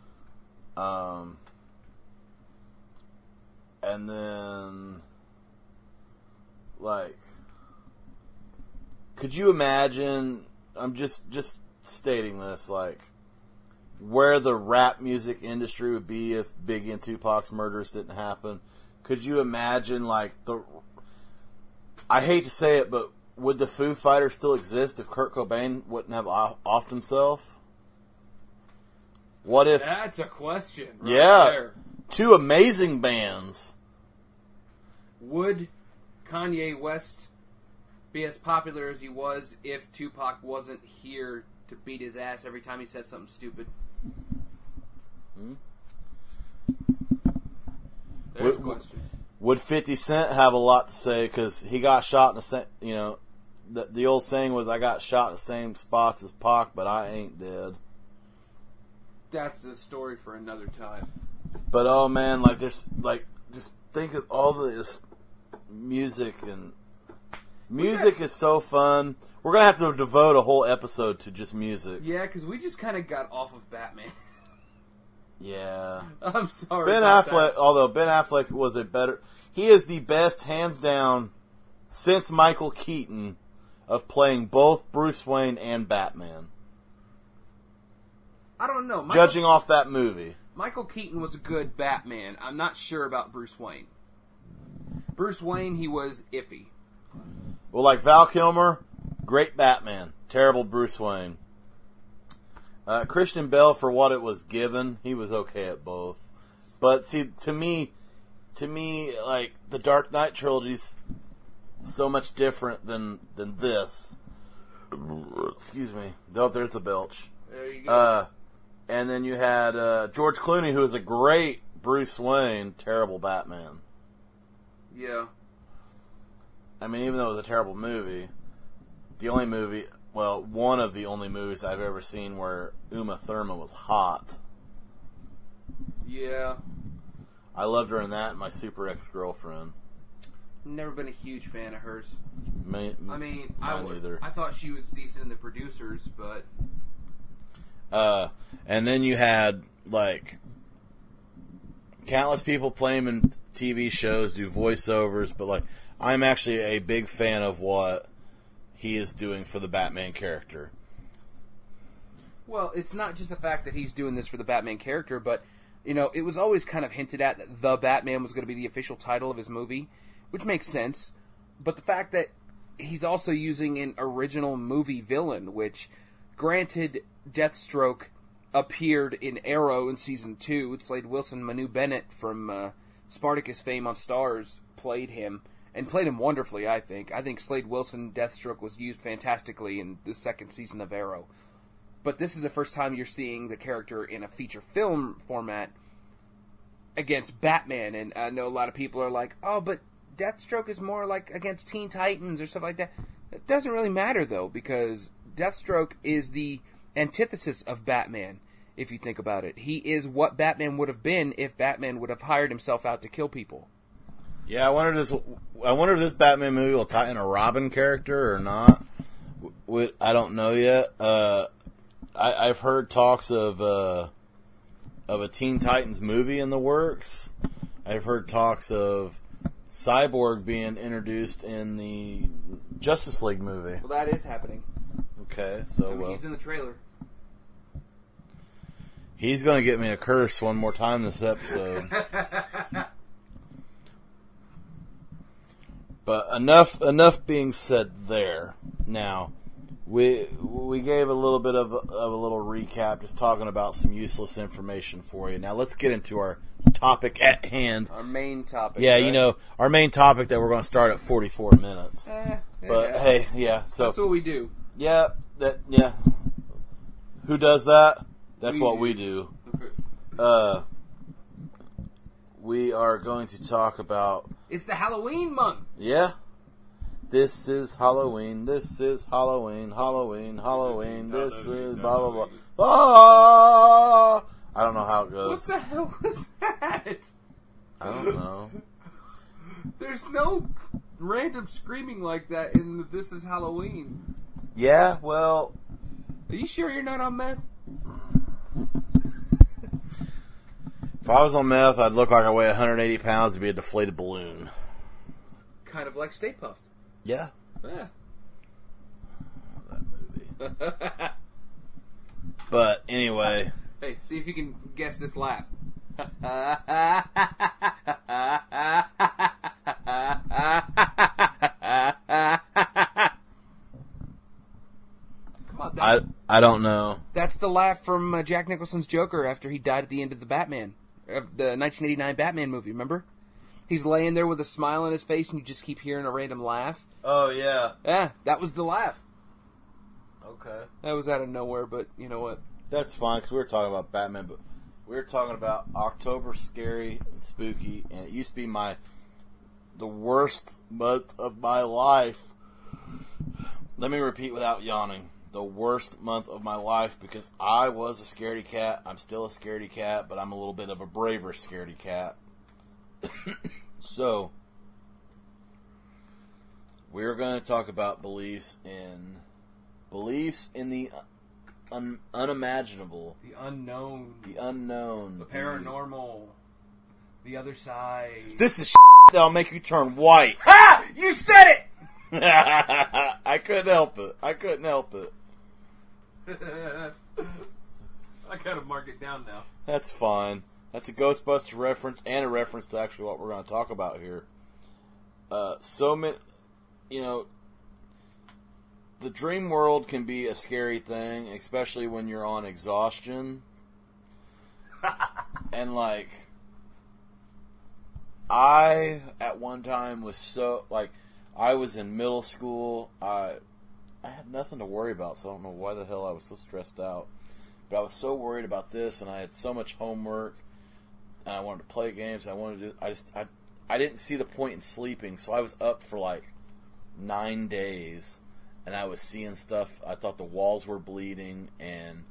And then, like, could you imagine? I'm just stating this, like, where the rap music industry would be if Biggie and Tupac's murders didn't happen. Could you imagine, like, I hate to say it, but would the Foo Fighters still exist if Kurt Cobain wouldn't have offed himself? What if... That's a question. Right there. Two amazing bands. Would Kanye West be as popular as he was if Tupac wasn't here to beat his ass every time he said something stupid? There's a question. Would 50 Cent have a lot to say because he got shot in the same, the old saying was, I got shot in the same spots as Pac, but I ain't dead. That's a story for another time. But oh man, like, just think of all this music, and music is so fun. We're gonna have to devote a whole episode to just music. Yeah, because we just kind of got off of Batman. Yeah. I'm sorry. Ben Affleck, although Ben Affleck was he is the best, hands down, since Michael Keaton, of playing both Bruce Wayne and Batman. I don't know. Judging off that movie. Michael Keaton was a good Batman. I'm not sure about Bruce Wayne. Bruce Wayne, he was iffy. Well, like Val Kilmer, great Batman. Terrible Bruce Wayne. Christian Bale, for what it was given, he was okay at both. But see, to me, like, the Dark Knight trilogy's so much different than this. Excuse me. Oh, there's a belch. There you go. And then you had George Clooney, who is a great Bruce Wayne, terrible Batman. Yeah. I mean, even though it was a terrible movie, one of the only movies I've ever seen where Uma Thurman was hot. Yeah. I loved her in that and My Super Ex-Girlfriend. Never been a huge fan of hers. Neither. I thought she was decent in The Producers, but... and then you had, like, countless people playing in TV shows, do voiceovers, but, like, I'm actually a big fan of what he is doing for the Batman character. Well, it's not just the fact that he's doing this for the Batman character, but, it was always kind of hinted at that The Batman was going to be the official title of his movie, which makes sense. But the fact that he's also using an original movie villain, which, granted, Deathstroke appeared in Arrow in Season 2. Slade Wilson, Manu Bennett from Spartacus fame on Starz, played him. And played him wonderfully, I think. I think Slade Wilson, Deathstroke, was used fantastically in the second season of Arrow. But this is the first time you're seeing the character in a feature film format. against Batman, and I know a lot of people are like, oh, but Deathstroke is more like against Teen Titans or stuff like that. It doesn't really matter, though, because Deathstroke is the antithesis of Batman, if you think about it. He is what Batman would have been if Batman would have hired himself out to kill people. Yeah, I wonder if this Batman movie will tie in a Robin character or not. I don't know yet. I've heard talks of a Teen Titans movie in the works. I've heard talks of Cyborg being introduced in the Justice League movie. Well, that is happening. Okay, so he's in the trailer. He's going to get me a curse one more time this episode. But enough being said there. Now, we gave a little bit of a little recap, just talking about some useless information for you. Now let's get into our topic at hand. Our main topic. Yeah, right? Our main topic that we're going to start at 44 minutes. But hey, yeah, so that's what we do. Yeah, Who does that? That's what we do. We are going to talk about... It's the Halloween month. Yeah. This is Halloween. This is Halloween. Halloween. Halloween. This is blah, blah, blah. Ah! I don't know how it goes. What the hell was that? I don't know. There's no random screaming like that in the This is Halloween. Yeah, well... Are you sure you're not on meth? If I was on meth, I'd look like I weigh 180 pounds and be a deflated balloon. Kind of like Stay Puffed. Yeah. Yeah. That movie. But anyway. Hey, see if you can guess this laugh. Come on, I don't know. That's the laugh from Jack Nicholson's Joker after he died at the end of the the 1989 Batman movie, remember? He's laying there with a smile on his face and you just keep hearing a random laugh. Oh, yeah. Yeah, that was the laugh. Okay. That was out of nowhere, but you know what? That's fine, because we were talking about Batman, but we were talking about October scary and spooky, and it used to be the worst month of my life. Let me repeat without yawning. The worst month of my life, because I was a scaredy cat. I'm still a scaredy cat, but I'm a little bit of a braver scaredy cat. So, we're going to talk about beliefs in the unimaginable, The unknown, the paranormal, the other side. This is that'll make you turn white. Ha! You said it. I couldn't help it. I gotta mark it down now. That's fine. That's a Ghostbuster reference and a reference to actually what we're going to talk about here. So many, the dream world can be a scary thing, especially when you're on exhaustion. And I at one time was I was in middle school. I had nothing to worry about, so I don't know why the hell I was so stressed out. But I was so worried about this, and I had so much homework, and I wanted to play games. I didn't see the point in sleeping, so I was up for 9 days, and I was seeing stuff. I thought the walls were bleeding, and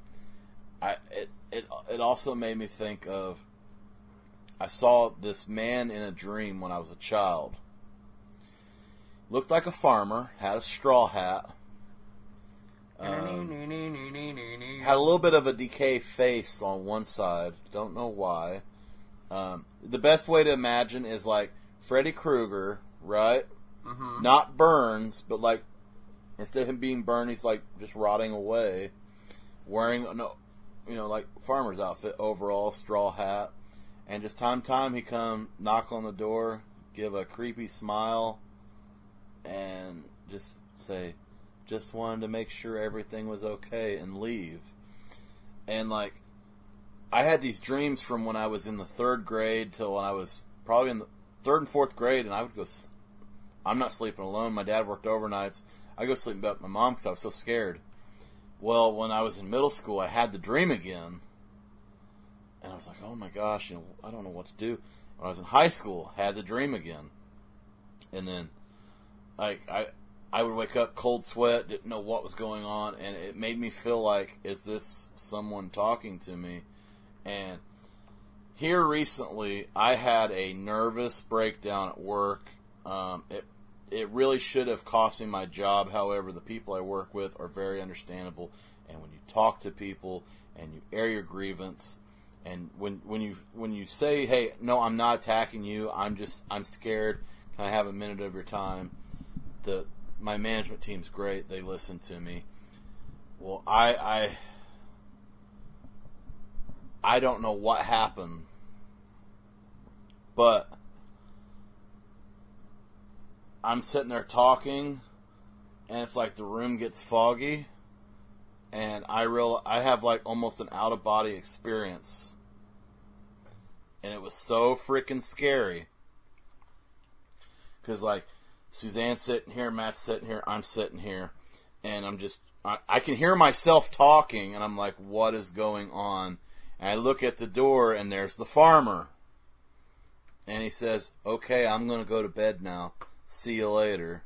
it also made me think of, I saw this man in a dream when I was a child. Looked like a farmer, had a straw hat, had a little bit of a decay face on one side. Don't know why. The best way to imagine is Freddy Krueger, right? Mm-hmm. Not Burns, but instead of him being burned, he's just rotting away. Wearing farmer's outfit, overall, straw hat, and just time he come knock on the door, give a creepy smile, and just say, just wanted to make sure everything was okay, and leave. And I had these dreams from when I was in the 3rd grade till when I was probably in the 3rd and 4th grade, and I would go, I'm not sleeping alone. My dad worked overnights. I go sleep with my mom because I was so scared. Well, when I was in middle school, I had the dream again, And I was like, oh my gosh, I don't know what to do. When I was in high school, had the dream again. And then, like, I would wake up cold sweat, didn't know what was going on, and it made me feel like, is this someone talking to me? And here recently, I had a nervous breakdown at work. It really should have cost me my job. However, the people I work with are very understandable. And when you talk to people and you air your grievance, and when you say, hey, no, I'm not attacking you, I'm scared, can I have a minute of your time? My management team's great, they listen to me. Well, I don't know what happened, but I'm sitting there talking, and it's like the room gets foggy, and I have like almost an out-of-body experience. And it was so freaking scary. Because, like, Suzanne's sitting here, Matt's sitting here, I'm sitting here, and I can hear myself talking, and I'm like, what is going on? And I look at the door, and there's the farmer. And he says, okay, I'm going to go to bed now. See you later.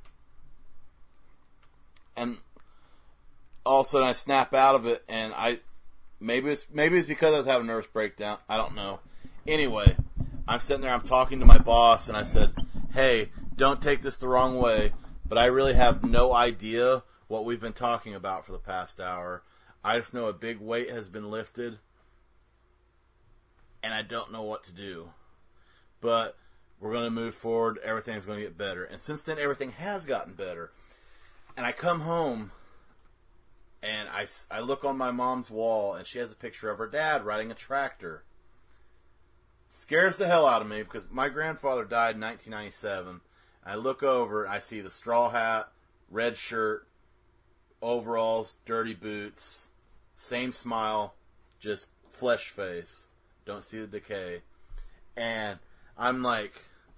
And all of a sudden I snap out of it, and maybe it's because I was having a nervous breakdown. I don't know. Anyway, I'm sitting there, I'm talking to my boss, and I said, hey, don't take this the wrong way, but I really have no idea what we've been talking about for the past hour. I just know a big weight has been lifted, and I don't know what to do. But we're going to move forward. Everything's going to get better. And since then, everything has gotten better. And I come home, and I look on my mom's wall, and she has a picture of her dad riding a tractor. Scares the hell out of me, because my grandfather died in 1997. I look over, I see the straw hat, red shirt, overalls, dirty boots, same smile, just flesh face. Don't see the decay. And I'm like,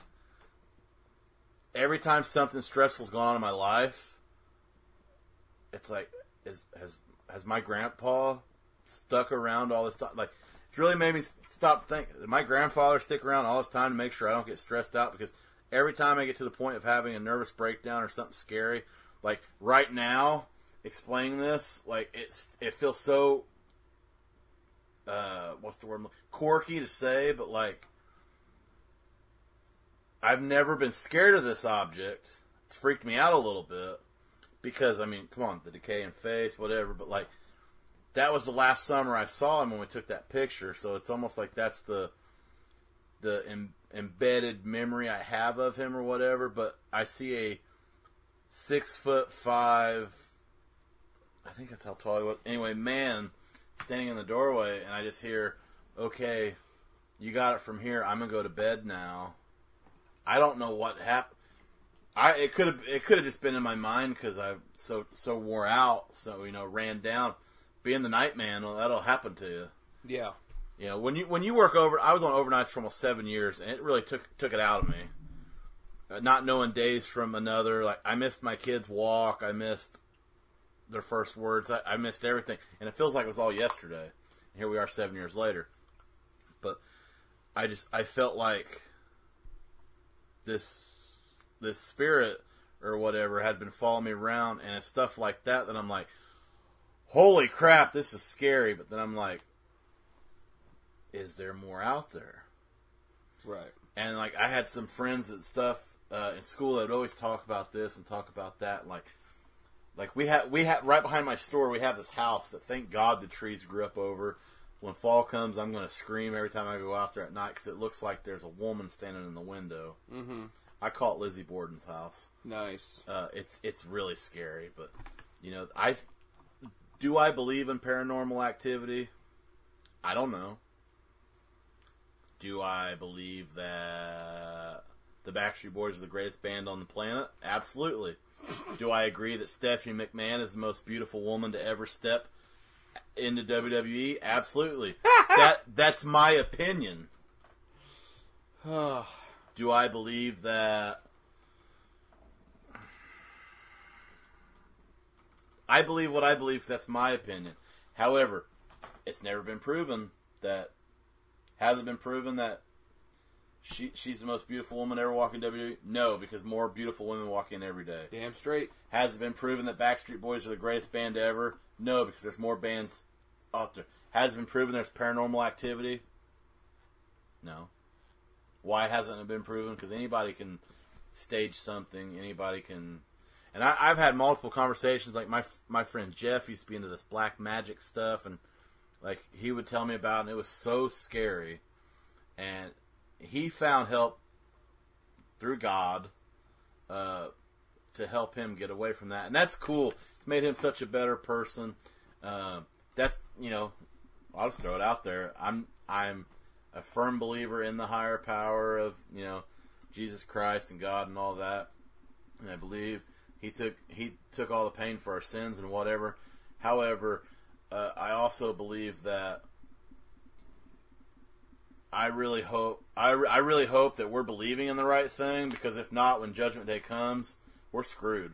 every time something stressful's gone on in my life, it's like, has my grandpa stuck around all this time? Like, it's really made me stop thinking. Did my grandfather stick around all this time to make sure I don't get stressed out? Because every time I get to the point of having a nervous breakdown or something scary, like right now, explaining this, like it feels so, what's the word? Quirky to say, but like, I've never been scared of this object. It's freaked me out a little bit. Because, I mean, come on, the decay in face, whatever, but like, that was the last summer I saw him when we took that picture, so it's almost like that's the embedded memory I have of him or whatever, but I see a 6'5", I think that's how tall he was, anyway, man standing in the doorway, and I just hear, okay, you got it from here, I'm going to go to bed now. I don't know what happened. It could have just been in my mind because I so wore out, so ran down. Being the night man, well, that'll happen to you. Yeah. When you work over, I was on overnights for almost 7 years, and it really took it out of me. Not knowing days from another, like I missed my kids' walk, I missed their first words, I missed everything, and it feels like it was all yesterday. And here we are 7 years later, but I felt like this spirit or whatever had been following me around, and it's stuff like that I'm like, holy crap, this is scary. But then I'm like, is there more out there? Right. And like, I had some friends and stuff in school that would always talk about this and talk about that. And like we had right behind my store, we have this house that thank God the trees grew up over. When fall comes, I'm going to scream every time I go out there at night because it looks like there's a woman standing in the window. Mm-hmm. I call it Lizzie Borden's house. Nice. It's really scary, but do I believe in paranormal activity? I don't know. Do I believe that the Backstreet Boys are the greatest band on the planet? Absolutely. Do I agree that Stephanie McMahon is the most beautiful woman to ever step into WWE? Absolutely. That's my opinion. Do I believe that... I believe what I believe because that's my opinion. However, it's never been proven that Has it been proven that she's the most beautiful woman ever walking WWE? No, because more beautiful women walk in every day. Damn straight. Has it been proven that Backstreet Boys are the greatest band ever? No, because there's more bands out there. Has it been proven there's paranormal activity? No. Why hasn't it been proven? Because anybody can stage something. Anybody can... And I've had multiple conversations. Like, my friend Jeff used to be into this black magic stuff, and like he would tell me about it, and it was so scary. And he found help through God to help him get away from that. And that's cool. It's made him such a better person. That's, I'll just throw it out there. I'm a firm believer in the higher power of, Jesus Christ and God and all that. And I believe he took all the pain for our sins and whatever. However, I also believe that I really hope that we're believing in the right thing, because if not, when Judgment Day comes, we're screwed.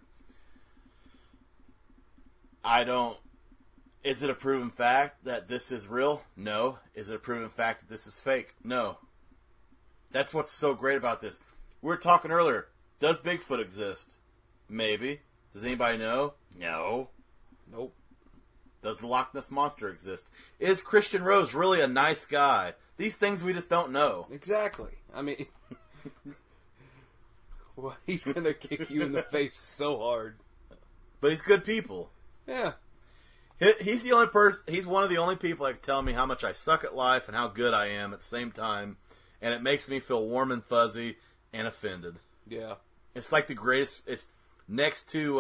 Is it a proven fact that this is real? No. Is it a proven fact that this is fake? No. That's what's so great about this. We were talking earlier. Does Bigfoot exist? Maybe. Does anybody know? No. Nope. Does the Loch Ness Monster exist? Is Christian Rose really a nice guy? These things we just don't know. Exactly. I mean, well, he's going to kick you in the face so hard. But he's good people. Yeah. He's the only person. He's one of the only people that can tell me how much I suck at life and how good I am at the same time, and it makes me feel warm and fuzzy and offended. Yeah. It's like the greatest. It's next to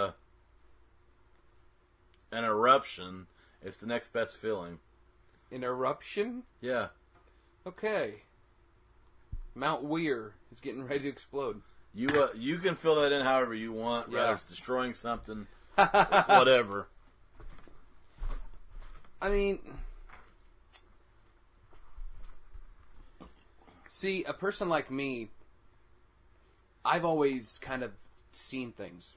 an eruption. It's the next best feeling. An eruption? Yeah. Okay. Mount Weir is getting ready to explode. You can fill that in however you want. Yeah. Whether it's destroying something, whatever. I mean, see, a person like me, I've always kind of seen things.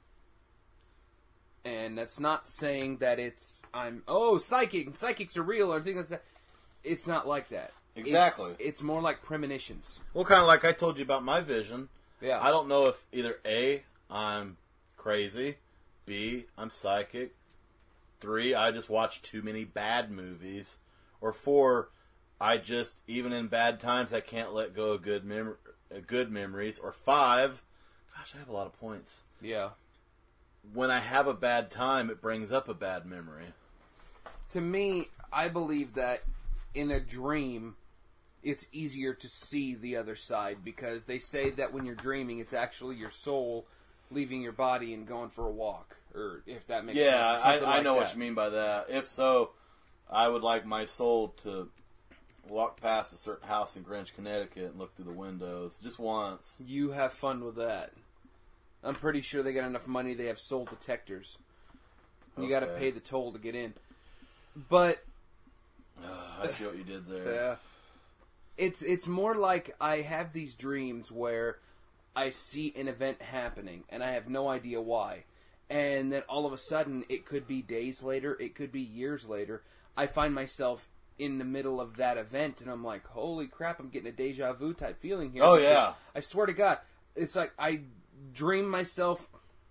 And that's not saying that psychics are real or things like that. It's not like that. Exactly. It's more like premonitions. Well, kind of like I told you about my vision. Yeah. I don't know if either A, I'm crazy, B, I'm psychic, 3, I just watch too many bad movies, or 4, I just, even in bad times, I can't let go of good memories, or 5, gosh, I have a lot of points. Yeah. When I have a bad time, it brings up a bad memory. To me, I believe that in a dream, it's easier to see the other side, because they say that when you're dreaming, it's actually your soul leaving your body and going for a walk, or if that makes sense. Yeah, I know what you mean by that. If so, I would like my soul to walk past a certain house in Greenwich, Connecticut and look through the windows just once. You have fun with that. I'm pretty sure they got enough money, they have soul detectors. You got to pay the toll to get in. But I see what you did there. yeah. It's more like I have these dreams where I see an event happening and I have no idea why. And then all of a sudden, it could be days later, it could be years later, I find myself in the middle of that event and I'm like, holy crap, I'm getting a deja vu type feeling here. Oh, yeah. I swear to God, it's like I dream myself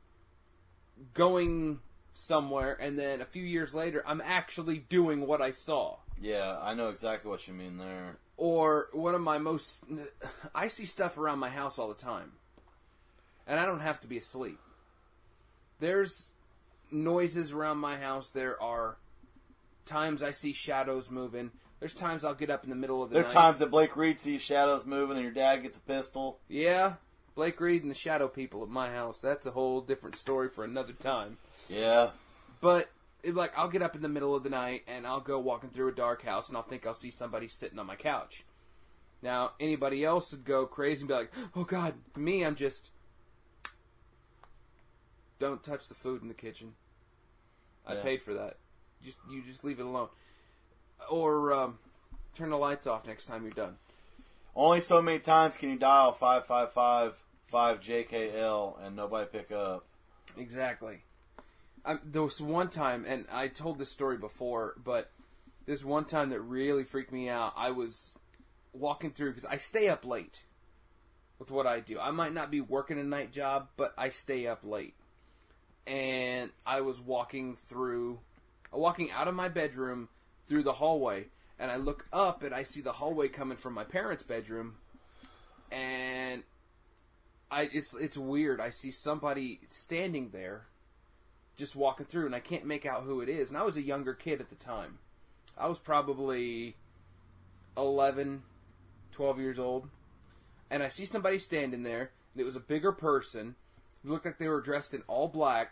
going somewhere and then a few years later, I'm actually doing what I saw. Yeah, I know exactly what you mean there. Or one of my I see stuff around my house all the time. And I don't have to be asleep. There's noises around my house. There are times I see shadows moving. There's times I'll get up in the middle of the night. There's times that Blake Reed sees shadows moving and your dad gets a pistol. Yeah. Blake Reed and the shadow people at my house. That's a whole different story for another time. Yeah. But I'll get up in the middle of the night and I'll go walking through a dark house and I'll think I'll see somebody sitting on my couch. Now, anybody else would go crazy and be like, oh God, me, I'm just, don't touch the food in the kitchen. I paid for that. You just leave it alone. Or turn the lights off next time you're done. Only so many times can you dial 555-5JKL and nobody pick up. Exactly. There was one time, and I told this story before, but this one time that really freaked me out. I was walking through, because I stay up late with what I do. I might not be working a night job, but I stay up late. And I was walking out of my bedroom through the hallway, and I look up and I see the hallway coming from my parents' bedroom, and it's weird. I see somebody standing there, just walking through, and I can't make out who it is. And I was a younger kid at the time. I was probably 11, 12 years old, and I see somebody standing there, and it was a bigger person. It looked like they were dressed in all black,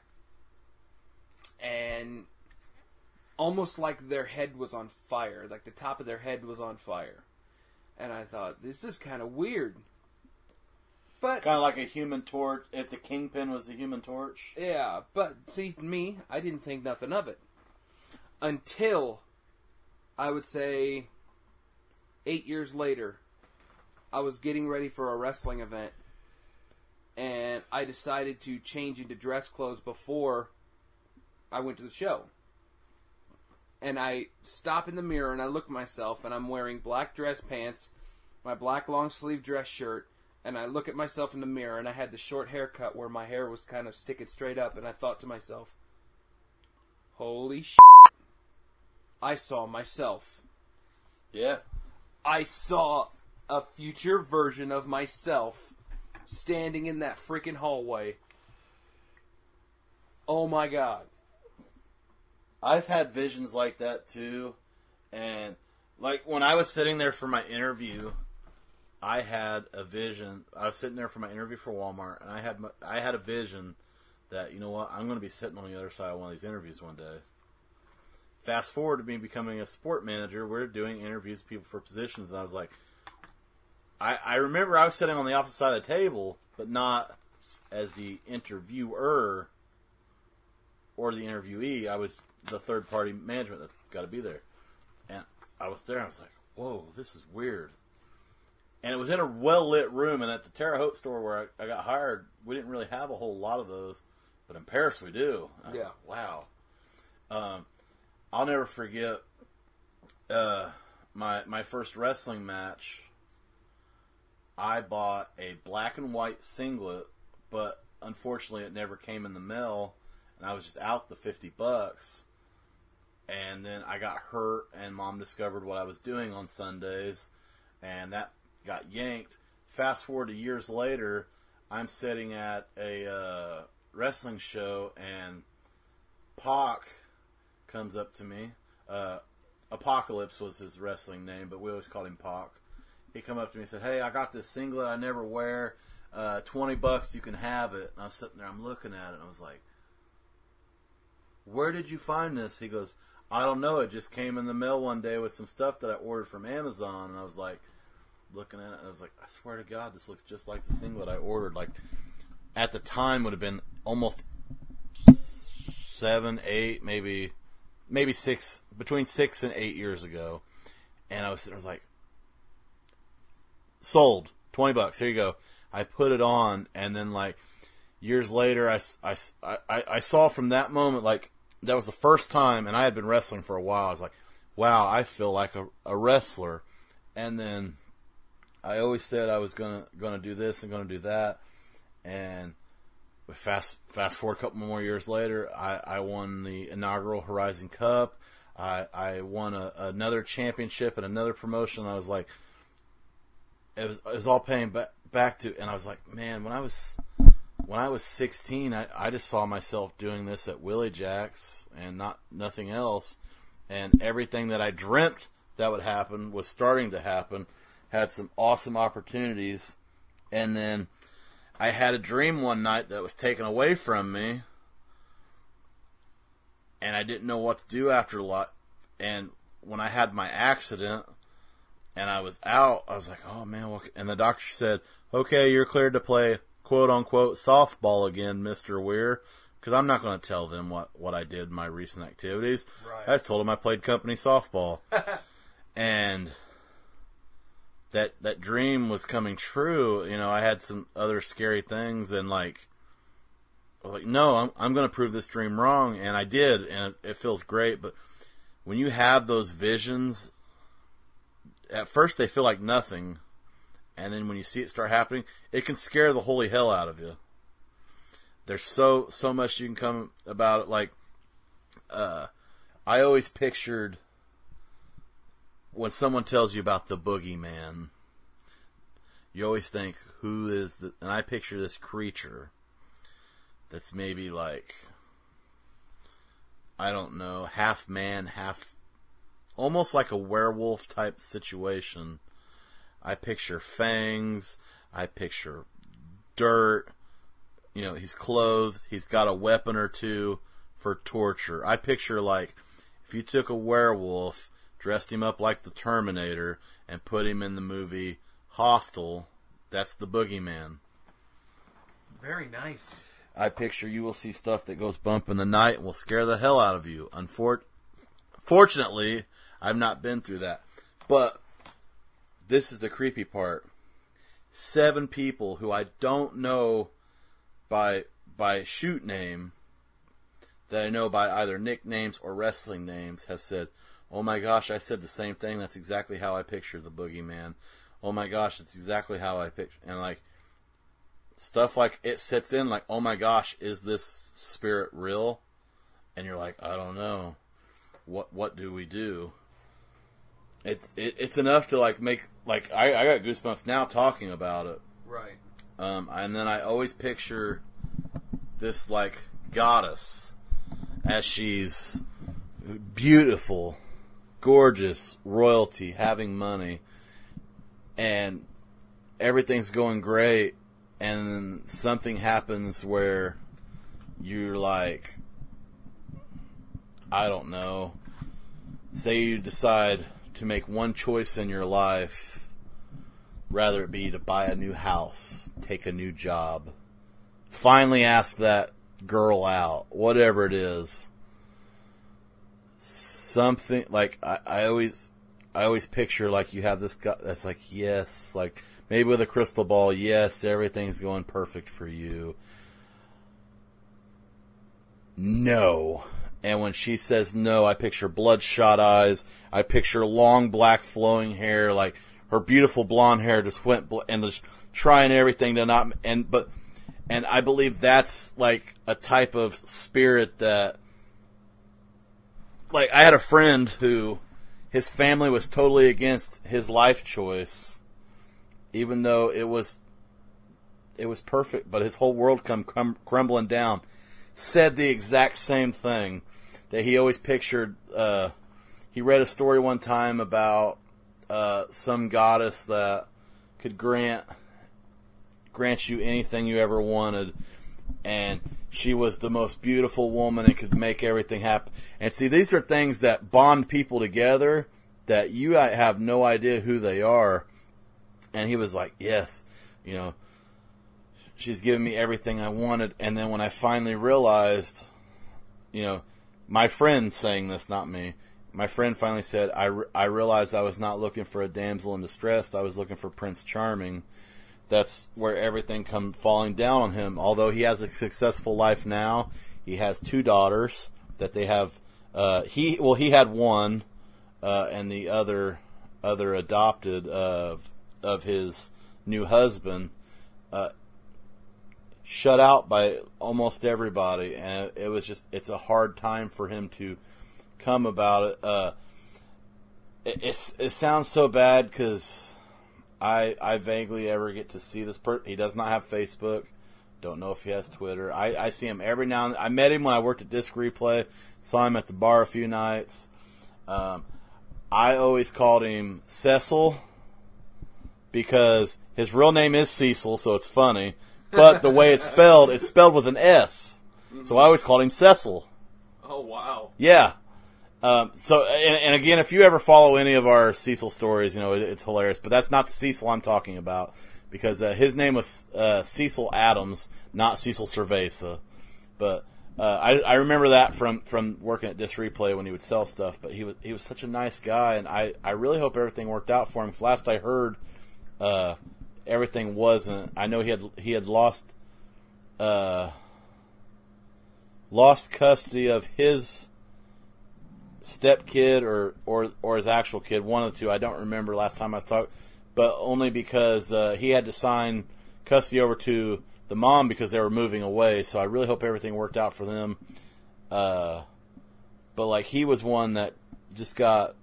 and almost like their head was on fire, like the top of their head was on fire. And I thought, this is kind of weird. But kind of like a Human Torch, if the Kingpin was the Human Torch. Yeah, but see, me, I didn't think nothing of it. Until, I would say, 8 years later, I was getting ready for a wrestling event, and I decided to change into dress clothes before I went to the show. And I stop in the mirror and I look at myself, and I'm wearing black dress pants, my black long sleeve dress shirt, and I look at myself in the mirror, and I had the short haircut where my hair was kind of sticking straight up, and I thought to myself, holy shit, I saw myself. Yeah. I saw a future version of myself standing in that freaking hallway. Oh my God. I've had visions like that too, and like when I was sitting there for my interview, I had a vision. I was sitting there for my interview for Walmart, and I had a vision that, you know what, I'm going to be sitting on the other side of one of these interviews one day. Fast forward to me becoming a sport manager, we're doing interviews with people for positions, and I was like, I remember I was sitting on the opposite side of the table, but not as the interviewer or the interviewee. I was the third-party management that's got to be there. And I was there, and I was like, whoa, this is weird. And it was in a well-lit room, and at the Terre Haute store where I got hired, we didn't really have a whole lot of those, but in Paris we do. Yeah. Like, wow. I'll never forget my first wrestling match. I bought a black and white singlet, but unfortunately it never came in the mail, and I was just out the $50. And then I got hurt, and Mom discovered what I was doing on Sundays, and that got yanked. Fast forward to years later, I'm sitting at a wrestling show, and Pac comes up to me. Apocalypse was his wrestling name, but we always called him Pac. He come up to me and said, hey, I got this singlet I never wear. $20, you can have it. And I was sitting there, I'm looking at it, and I was like, where did you find this? He goes, I don't know. It just came in the mail one day with some stuff that I ordered from Amazon. And I was like, looking at it, and I was like, I swear to God, this looks just like the singlet I ordered. Like, at the time would have been almost 7, 8, maybe 6, between 6 and 8 years ago. And I was like, sold, $20, here you go. I put it on, and then like years later, I saw from that moment, like, that was the first time, and I had been wrestling for a while. I was like, wow, I feel like a wrestler. And then I always said I was gonna do this and gonna do that. And fast forward a couple more years later, I won the inaugural Horizon Cup. I won another championship and another promotion. I was like, it was all paying back to, and I was like, man, when I was 16, I just saw myself doing this at Willie Jack's and nothing else. And everything that I dreamt that would happen was starting to happen. Had some awesome opportunities. And then I had a dream one night that was taken away from me. And I didn't know what to do after a lot. And when I had my accident and I was out, I was like, oh man. And the doctor said, okay, you're cleared to play quote unquote softball again, Mr. Weir. Because I'm not going to tell them what I did in my recent activities. Right. I just told them I played company softball. And that dream was coming true. You know, I had some other scary things, and like, I was like, no, I'm going to prove this dream wrong. And I did, and it feels great. But when you have those visions, at first they feel like nothing, and then when you see it start happening, it can scare the holy hell out of you. There's so much you can come about it. Like, I always pictured when someone tells you about the boogeyman, you always think, who is the... And I picture this creature that's maybe like, I don't know, half man, half... almost like a werewolf type situation. I picture fangs. I picture dirt. You know, he's clothed. He's got a weapon or two for torture. I picture, like, if you took a werewolf, dressed him up like the Terminator, and put him in the movie Hostel, that's the boogeyman. Very nice. I picture you will see stuff that goes bump in the night and will scare the hell out of you. Fortunately, I've not been through that. But this is the creepy part. 7 people who I don't know by shoot name, that I know by either nicknames or wrestling names, have said, oh my gosh, I said the same thing. That's exactly how I picture the boogeyman. Oh my gosh, that's exactly how I picture... And like, stuff like it sets in like, oh my gosh, is this spirit real? And you're like, I don't know. What do we do? It's enough to like make, like, I got goosebumps now talking about it. Right. And then I always picture this like goddess as she's beautiful, gorgeous, royalty, having money, and everything's going great, and then something happens where you're like, I don't know, say you decide to make one choice in your life, rather it be to buy a new house, take a new job, finally ask that girl out, whatever it is. Something like I always picture like you have this guy that's like, yes, like maybe with a crystal ball, yes, everything's going perfect for you. No. And when she says no, I picture bloodshot eyes. I picture long black flowing hair, like her beautiful blonde hair just went and just trying everything to not. And I believe that's like a type of spirit that, like, I had a friend who his family was totally against his life choice, even though it was perfect, but his whole world come crumbling down. Said the exact same thing. That he always pictured, he read a story one time about some goddess that could grant you anything you ever wanted, and she was the most beautiful woman and could make everything happen. And see, these are things that bond people together that you have no idea who they are. And he was like, yes, you know, she's given me everything I wanted. And then when I finally realized, you know, my friend saying this, not me. My friend finally said, I realized I was not looking for a damsel in distress. I was looking for Prince Charming. That's where everything come falling down on him. Although he has a successful life now, he has 2 daughters that they have. He had one, and the other adopted of his new husband. Shut out by almost everybody, and it's a hard time for him to come about it. It sounds so bad because I vaguely ever get to see this person. He does not have Facebook. Don't know if he has Twitter. I see him every now and then. I met him when I worked at Disc Replay. Saw him at the bar a few nights. I always called him Cecil because his real name is Cecil, so it's funny. But the way it's spelled with an S. So I always called him Cecil. Oh, wow. Yeah. And again, if you ever follow any of our Cecil stories, you know, it's hilarious. But that's not the Cecil I'm talking about. Because his name was Cecil Adams, not Cecil Cerveza. But I remember that from working at Disc Replay when he would sell stuff. But he was such a nice guy. And I really hope everything worked out for him. Because last I heard... everything wasn't. I know he had lost custody of his step kid or his actual kid, one of the two. I don't remember last time I talked, but only because he had to sign custody over to the mom because they were moving away. So I really hope everything worked out for them. But like he was one that just got,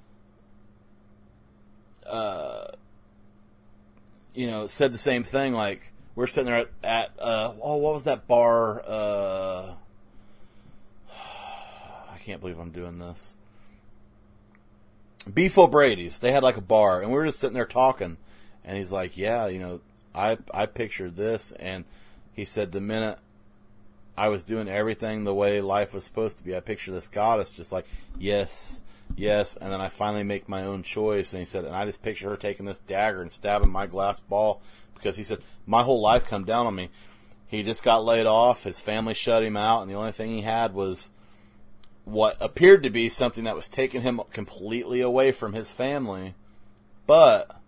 said the same thing. Like we're sitting there at what was that bar? I can't believe I'm doing this. Beef O'Brady's. They had like a bar, and we were just sitting there talking. And he's like, "Yeah, I pictured this." And he said, "The minute I was doing everything the way life was supposed to be, I pictured this goddess just like, yes, yes." And then I finally make my own choice. And he said, and I just picture her taking this dagger and stabbing my glass ball because he said my whole life come down on me. He just got laid off. His family shut him out, and the only thing he had was what appeared to be something that was taking him completely away from his family. But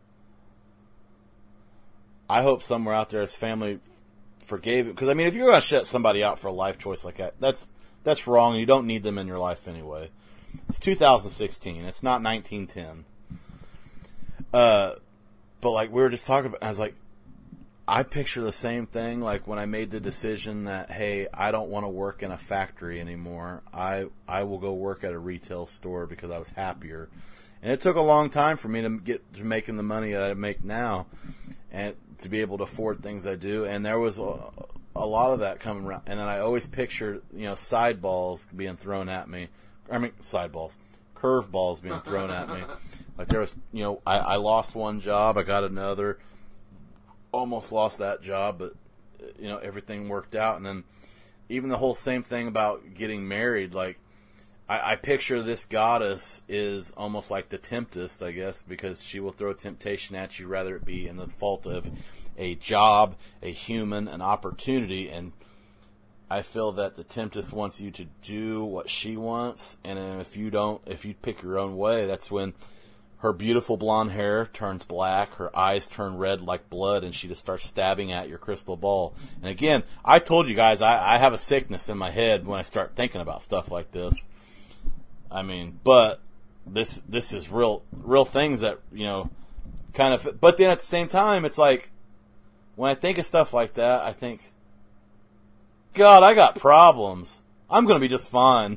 I hope somewhere out there his family forgave him. Because, I mean, if you're going to shut somebody out for a life choice like that, that's wrong. You don't need them in your life anyway. It's 2016. It's not 1910. But, like, we were just talking about, I was like, I picture the same thing, like when I made the decision that, hey, I don't want to work in a factory anymore. I will go work at a retail store because I was happier. And it took a long time for me to get to making the money that I make now and to be able to afford things I do. And there was a lot of that coming around. And then I always pictured, side balls being thrown at me. I mean, side balls. Curve balls being thrown at me. Like there was, I lost one job. I got another. Almost lost that job, but everything worked out. And then even the whole same thing about getting married, like I picture this goddess is almost like the tempest, I guess, because she will throw temptation at you, rather it be in the fault of a job, a human, an opportunity. And I feel that the tempest wants you to do what she wants, and if you pick your own way, that's when her beautiful blonde hair turns black, her eyes turn red like blood, and she just starts stabbing at your crystal ball. And again, I told you guys, I have a sickness in my head when I start thinking about stuff like this. I mean, but this is real things that, kind of, but then at the same time, it's like, when I think of stuff like that, I think, God, I got problems. I'm going to be just fine.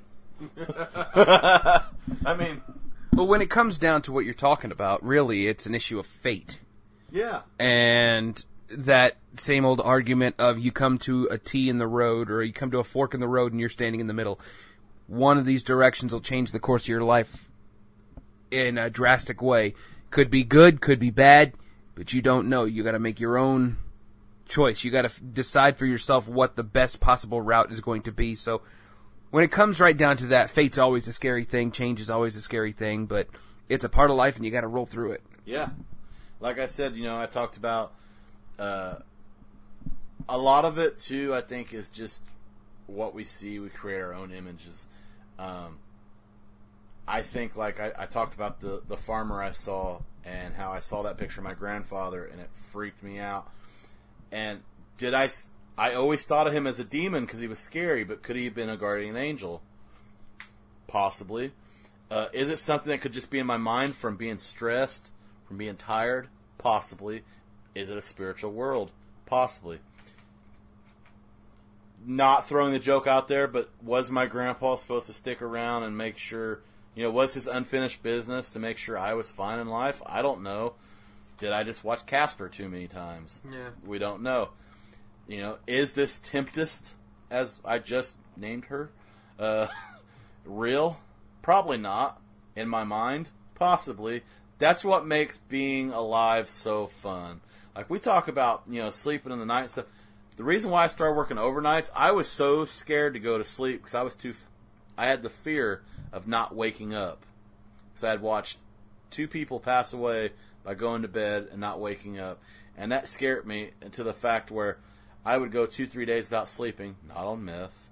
I mean... But when it comes down to what you're talking about, really, it's an issue of fate. Yeah. And that same old argument of you come to a T in the road or you come to a fork in the road and you're standing in the middle. One of these directions will change the course of your life in a drastic way. Could be good, could be bad, but you don't know. You got to make your own choice. You got to decide for yourself what the best possible route is going to be. So when it comes right down to that, fate's always a scary thing, change is always a scary thing, but it's a part of life and you got to roll through it. Yeah. Like I said, I talked about a lot of it, too, I think, is just what we see. We create our own images. I think, like, I talked about the farmer I saw and how I saw that picture of my grandfather, and it freaked me out. And I always thought of him as a demon because he was scary, but could he have been a guardian angel? Possibly. Is it something that could just be in my mind from being stressed, from being tired? Possibly. Is it a spiritual world? Possibly. Not throwing the joke out there, but was my grandpa supposed to stick around and make sure, was his unfinished business to make sure I was fine in life? I don't know. Did I just watch Casper too many times? Yeah. We don't know. Is this Tempest, as I just named her, real? Probably not. In my mind, possibly. That's what makes being alive so fun. Like, we talk about, sleeping in the night and stuff. The reason why I started working overnights, I was so scared to go to sleep because I had the fear of not waking up. Because I had watched 2 people pass away by going to bed and not waking up. And that scared me to the fact where I would go 2-3 days without sleeping. Not on meth.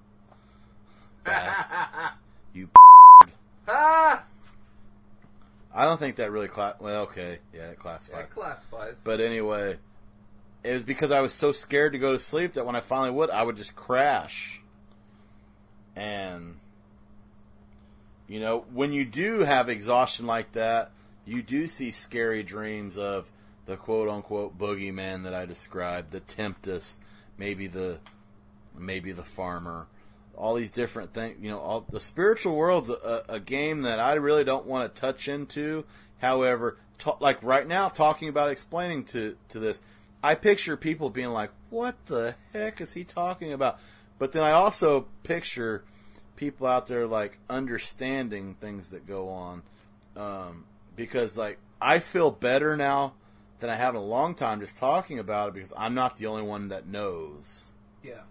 You I don't think that really well, okay. Yeah, it classifies. It classifies. But anyway, it was because I was so scared to go to sleep that when I finally would, I would just crash. And, You know, when you do have exhaustion like that, you do see scary dreams of the quote-unquote boogeyman that I described, the tempest, maybe the farmer, all these different things. You know, the spiritual world's a game that I really don't want to touch into. However, like right now, talking about explaining to this, I picture people being like, what the heck is he talking about? But then I also picture people out there like understanding things that go on, because like I feel better now than I have in a long time just talking about it, because I'm not the only one that knows. Yeah.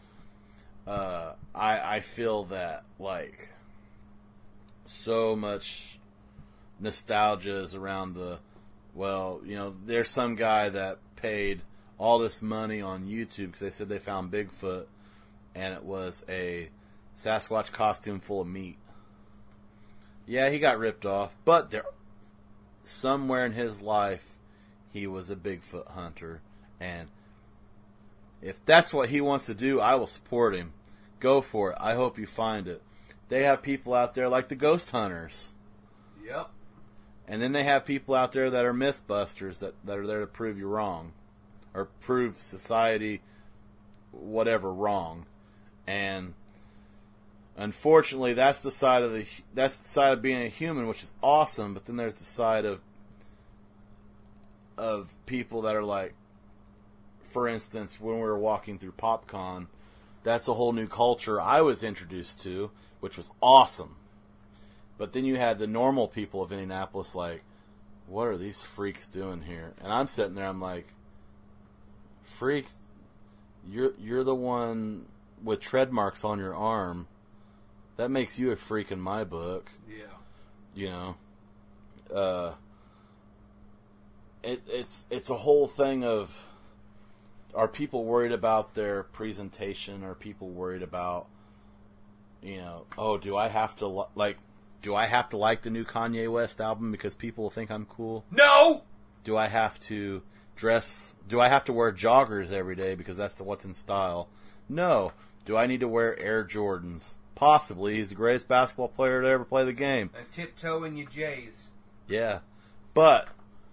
I feel that like so much nostalgia is around there's some guy that paid all this money on YouTube because they said they found Bigfoot, and it was a Sasquatch costume full of meat. Yeah, he got ripped off, but somewhere in his life, he was a Bigfoot hunter, and if that's what he wants to do, I will support him. Go for it. I hope you find it. They have people out there like the ghost hunters. Yep. And then they have people out there that are mythbusters that are there to prove you wrong. Or prove society, whatever, wrong. And unfortunately, that's the side of being a human, which is awesome. But then there's the side of people that are like, for instance, when we were walking through PopCon, that's a whole new culture I was introduced to, which was awesome. But then you had the normal people of Indianapolis like, what are these freaks doing here? And I'm sitting there, I'm like, freaks, you're the one with tread marks on your arm. That makes you a freak in my book. Yeah. You know? It's a whole thing of, are people worried about their presentation? Are people worried about, you know, oh, do I have to like the new Kanye West album because people will think I'm cool? No! Do I have to wear joggers every day because that's what's in style? No. Do I need to wear Air Jordans? Possibly. He's the greatest basketball player to ever play the game. And tiptoe in your J's. Yeah. But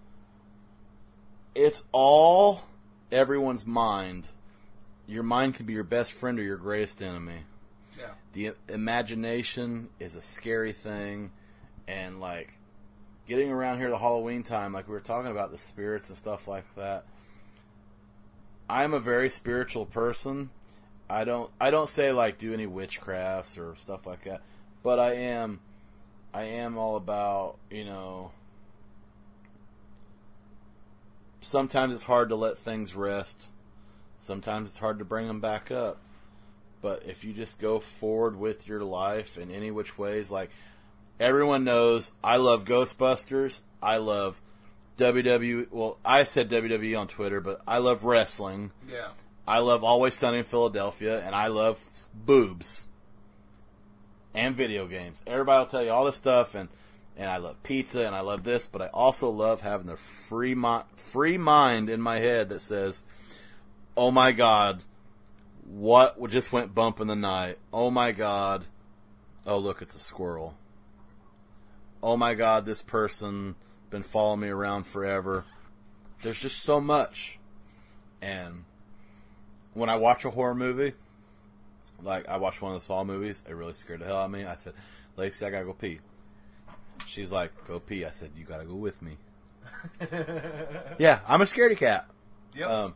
it's all everyone's mind. Your mind can be your best friend or your greatest enemy. Yeah. The imagination is a scary thing, and like getting around here the Halloween time, like we were talking about the spirits and stuff like that. I'm a very spiritual person. I don't say like do any witchcrafts or stuff like that, but I am all about, you know, sometimes it's hard to let things rest. Sometimes it's hard to bring them back up. But if you just go forward with your life in any which ways, like everyone knows, I love Ghostbusters. I love WWE. Well, I said WWE on Twitter, but I love wrestling. Yeah. I love Always Sunny in Philadelphia, and I love boobs and video games. Everybody will tell you all this stuff, and I love pizza, and I love this, but I also love having the free mind in my head that says, oh my God, what just went bump in the night? Oh my God, oh look, it's a squirrel. Oh my God, this person been following me around forever. There's just so much. And when I watch a horror movie, like I watched one of the Saw movies, it really scared the hell out of me. I said, Lacey, I gotta go pee. She's like, go pee. I said, you gotta go with me. Yeah, I'm a scaredy cat. Yep.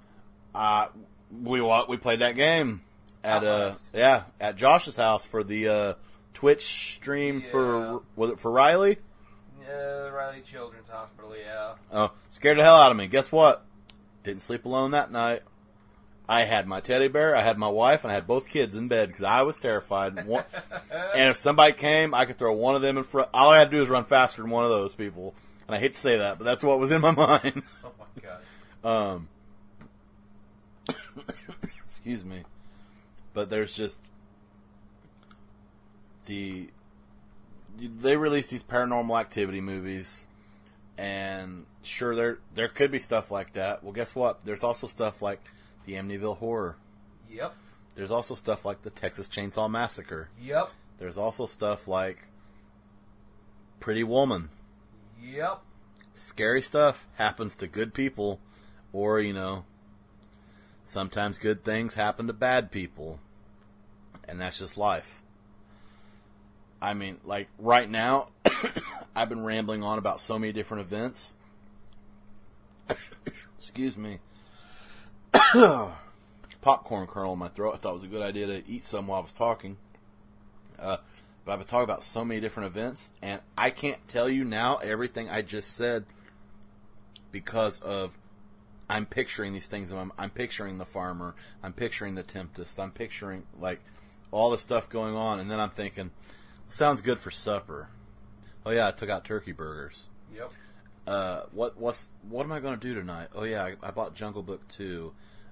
We played that game at Josh's house for the Twitch stream for Riley? Yeah, Riley Children's Hospital, yeah. Oh, scared the hell out of me. Guess what? Didn't sleep alone that night. I had my teddy bear, I had my wife, and I had both kids in bed because I was terrified. And if somebody came, I could throw one of them in front. All I had to do was run faster than one of those people. And I hate to say that, but that's what was in my mind. Oh my God. Excuse me. But there's just they release these Paranormal Activity movies, and sure, there could be stuff like that. Well, guess what? There's also stuff like the Amityville Horror. Yep. There's also stuff like the Texas Chainsaw Massacre. Yep. There's also stuff like Pretty Woman. Yep. Scary stuff happens to good people, or, sometimes good things happen to bad people. And that's just life. I mean, like, right now, I've been rambling on about so many different events. Excuse me. Popcorn kernel in my throat. I thought it was a good idea to eat some while I was talking. But I've been talking about so many different events, and I can't tell you now everything I just said because of I'm picturing these things. I'm picturing the farmer. I'm picturing the Tempest. I'm picturing, like, all the stuff going on, and then I'm thinking, sounds good for supper. Oh yeah, I took out turkey burgers. Yep. What am I going to do tonight? Oh yeah, I bought Jungle Book 2.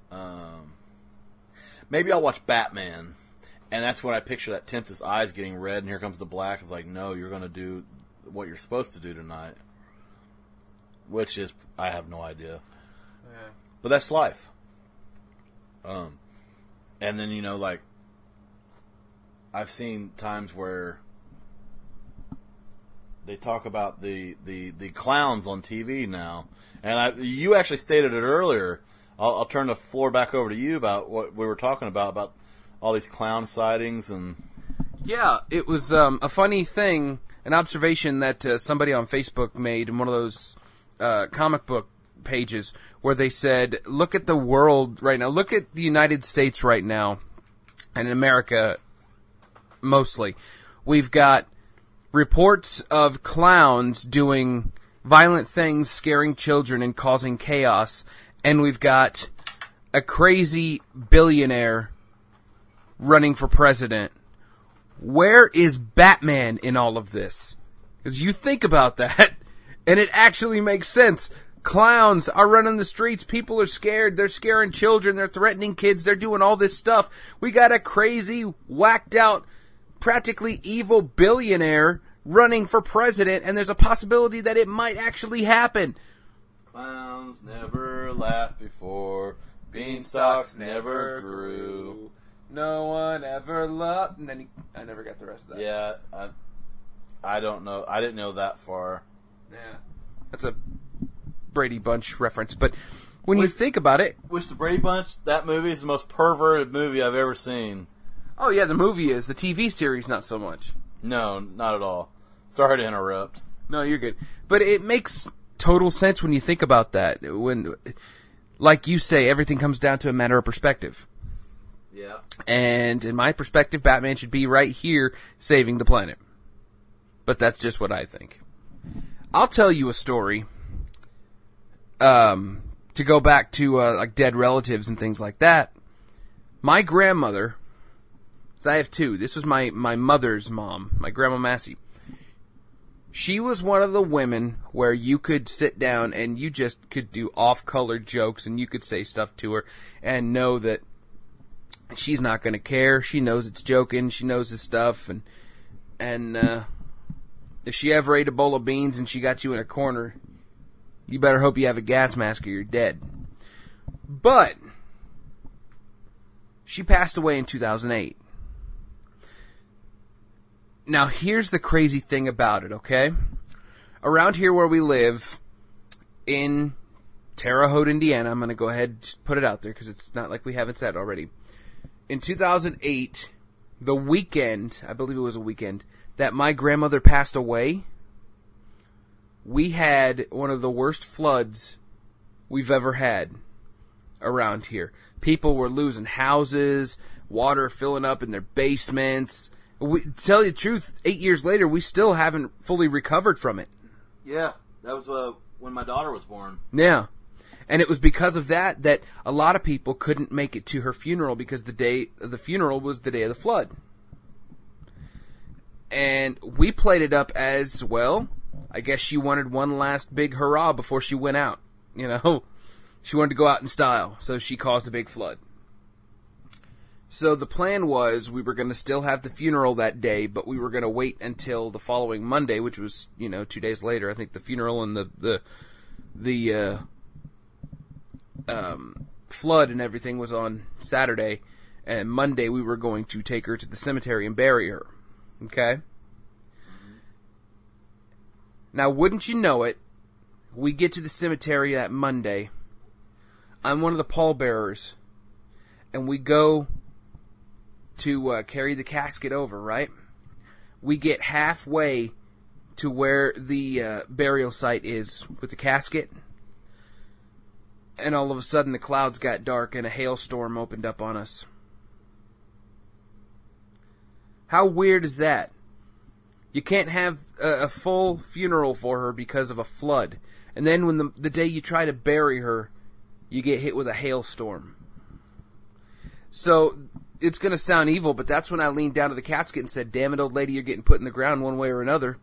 Maybe I'll watch Batman. And that's when I picture that Tempest's eyes getting red, and here comes the black. It's like, no, you're going to do what you're supposed to do tonight. Which is, I have no idea. Yeah. But that's life. And then, like, I've seen times where they talk about the clowns on TV now. And you actually stated it earlier. I'll turn the floor back over to you about what we were talking about all these clown sightings and... Yeah, it was a funny thing, an observation that somebody on Facebook made in one of those comic book pages where they said, look at the world right now, look at the United States right now, and in America mostly. We've got reports of clowns doing violent things, scaring children and causing chaos, and we've got a crazy billionaire running for president. Where is Batman in all of this? Because you think about that, and it actually makes sense. Clowns are running the streets. People are scared. They're scaring children. They're threatening kids. They're doing all this stuff. We got a crazy, whacked out, practically evil billionaire running for president, and there's a possibility that it might actually happen. Clowns never laughed before. Beanstalks never grew. No one ever loved... And then I never got the rest of that. Yeah, I don't know. I didn't know that far. Yeah. That's a Brady Bunch reference. But when you think about it... Which the Brady Bunch, that movie is the most perverted movie I've ever seen. Oh, yeah, the movie is. The TV series, not so much. No, not at all. Sorry to interrupt. No, you're good. But it makes total sense when you think about that. When, like you say, everything comes down to a matter of perspective. Yeah. And in my perspective, Batman should be right here saving the planet. But that's just what I think. I'll tell you a story to go back to like dead relatives and things like that. My grandmother, so I have two. This was my mother's mom, my Grandma Massey. She was one of the women where you could sit down and you just could do off-color jokes and you could say stuff to her and know that she's not going to care. She knows it's joking. She knows his stuff. And if she ever ate a bowl of beans and she got you in a corner, you better hope you have a gas mask or you're dead. But she passed away in 2008. Now, here's the crazy thing about it, okay? Around here where we live, in Terre Haute, Indiana, I'm going to go ahead and just put it out there because it's not like we haven't said already. In 2008, the weekend, I believe it was a weekend, that my grandmother passed away, we had one of the worst floods we've ever had around here. People were losing houses, water filling up in their basements. To tell you the truth, 8 years later, we still haven't fully recovered from it. Yeah, that was when my daughter was born. Yeah. And it was because of that a lot of people couldn't make it to her funeral because the day of the funeral was the day of the flood. And we played it up as, well, I guess she wanted one last big hurrah before she went out. You know, she wanted to go out in style, so she caused a big flood. So the plan was we were going to still have the funeral that day, but we were going to wait until the following Monday, which was, 2 days later. I think the funeral and the flood and everything was on Saturday, and Monday we were going to take her to the cemetery and bury her. Okay? Now, wouldn't you know it, we get to the cemetery that Monday. I'm one of the pallbearers, and we go to carry the casket over, right? We get halfway to where the burial site is with the casket, and all of a sudden the clouds got dark and a hailstorm opened up on us. How weird is that? You can't have a full funeral for her because of a flood. And then when the day you try to bury her, you get hit with a hailstorm. So, it's going to sound evil, but that's when I leaned down to the casket and said, damn it, old lady, you're getting put in the ground one way or another.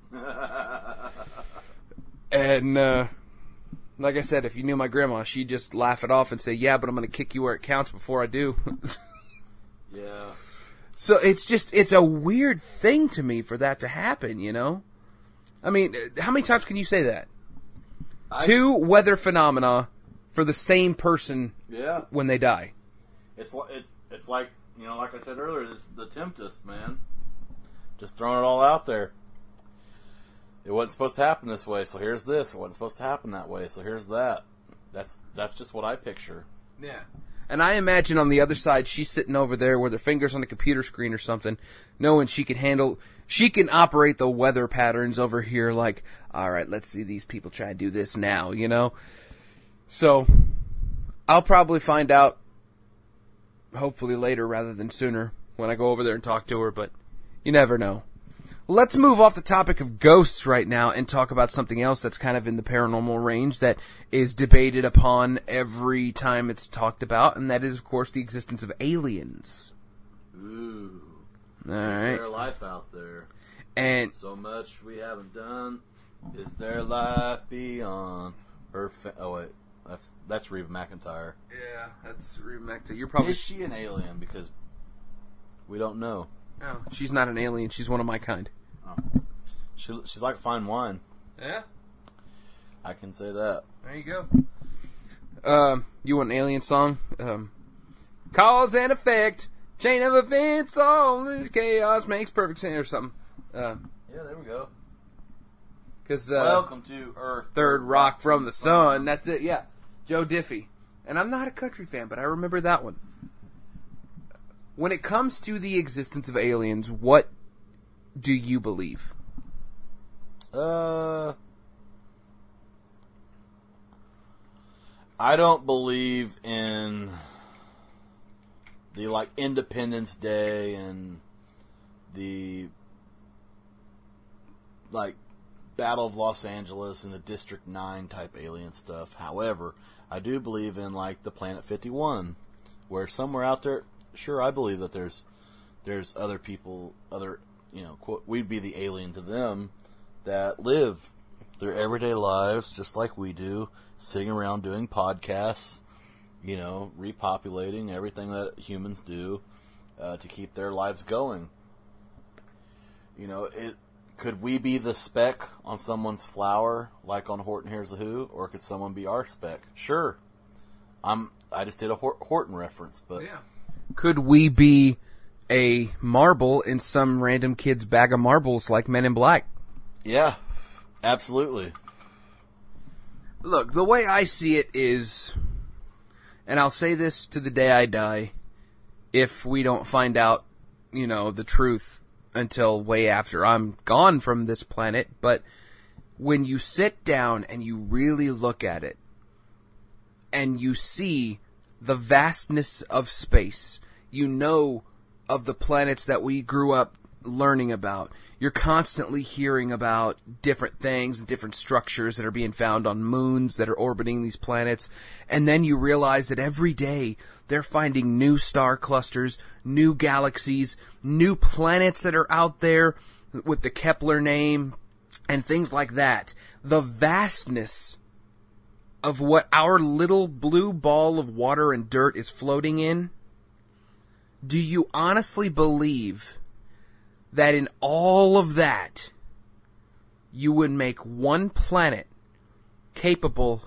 And, like I said, if you knew my grandma, she'd just laugh it off and say, yeah, but I'm going to kick you where it counts before I do. Yeah. So it's a weird thing to me for that to happen, you know? I mean, how many times can you say that? 2 weather phenomena for the same person when they die. It's like, you know, like I said earlier, this, the Tempest, man. Just throwing it all out there. It wasn't supposed to happen this way, so here's this. It wasn't supposed to happen that way, so here's that. That's just what I picture. Yeah. And I imagine on the other side, she's sitting over there with her fingers on the computer screen or something, knowing she can operate the weather patterns over here like, alright, let's see these people try to do this now, you know? So, I'll probably find out, hopefully later rather than sooner, when I go over there and talk to her, but you never know. Let's move off the topic of ghosts right now and talk about something else that's kind of in the paranormal range that is debated upon every time it's talked about, and that is, of course, the existence of aliens. Ooh. All Is right. there life out there? And So much we haven't done. Is there life beyond Earth? Oh wait, that's Reba McEntire. yeah, that's Reba. You're probably Is she an alien? Because we don't know. no, she's not an alien. She's one of my kind. Oh. She's like fine wine. Yeah, I can say that. there you go. You want an alien song? Cause and effect, chain of events, all this chaos makes perfect sense, or something. Yeah, there we go. Because Welcome to Earth. Third Rock from the Sun. That's it, yeah. Joe Diffie. And I'm not a country fan, but I remember that one. When it comes to the existence of aliens, what do you believe? I don't believe in the like Independence Day and the like Battle of Los Angeles and the District 9 type alien stuff. However, I do believe in like the Planet 51, where somewhere out there, sure, I believe that there's other people, quote, we'd be the alien to them, that live their everyday lives just like we do, sitting around doing podcasts, you know, repopulating everything that humans do to keep their lives going. You know, could we be the speck on someone's flower, like on Horton Hears a Who, or could someone be our speck? Sure. I just did a Horton reference, but Yeah. Could we be a marble in some random kid's bag of marbles like Men in Black? yeah, absolutely. Look, the way I see it is, and I'll say this to the day I die, if we don't find out, you know, the truth until way after I'm gone from this planet, but when you sit down and you really look at it, and you see the vastness of space, you know of the planets that we grew up learning about. You're constantly hearing about different things and different structures that are being found on moons that are orbiting these planets. And then you realize that every day they're finding new star clusters, new galaxies, new planets that are out there with the Kepler name and things like that. The vastness of what our little blue ball of water and dirt is floating in. Do you honestly believe that in all of that, you would make one planet capable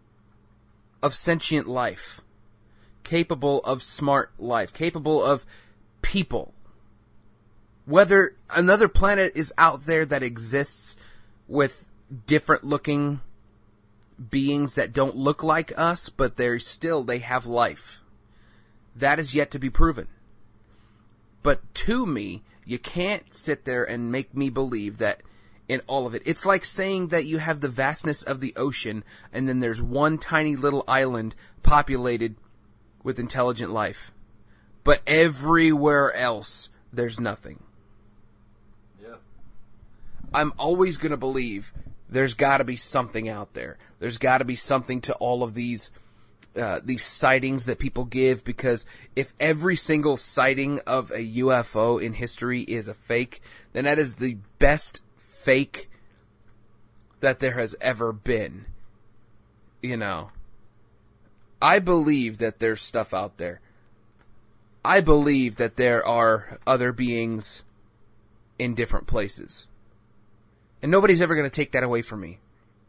of sentient life, capable of smart life, capable of people? Whether another planet is out there that exists with different looking beings that don't look like us, but they have life. That is yet to be proven. But to me, you can't sit there and make me believe that in all of it. It's like saying that you have the vastness of the ocean and then there's one tiny little island populated with intelligent life. But everywhere else, there's nothing. Yeah. I'm always going to believe there's got to be something out there. There's got to be something to all of these sightings that people give, because if every single sighting of a UFO in history is a fake, then that is the best fake that there has ever been. You know, I believe that there's stuff out there. I believe that there are other beings in different places. And nobody's ever going to take that away from me.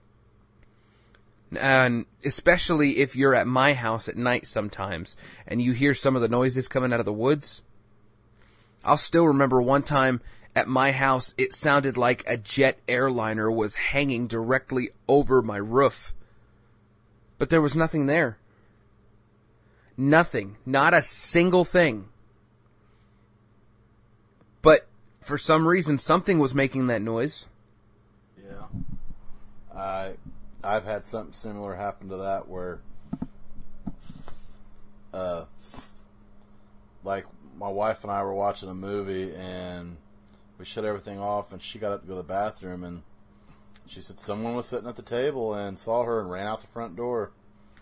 And especially if you're at my house at night sometimes and you hear some of the noises coming out of the woods. I'll still remember one time at my house, it sounded like a jet airliner was hanging directly over my roof. But there was nothing there. Nothing. Not a single thing. But for some reason, something was making that noise. Yeah. I've had something similar happen to that where, like, my wife and I were watching a movie and we shut everything off and she got up to go to the bathroom and she said someone was sitting at the table and saw her and ran out the front door.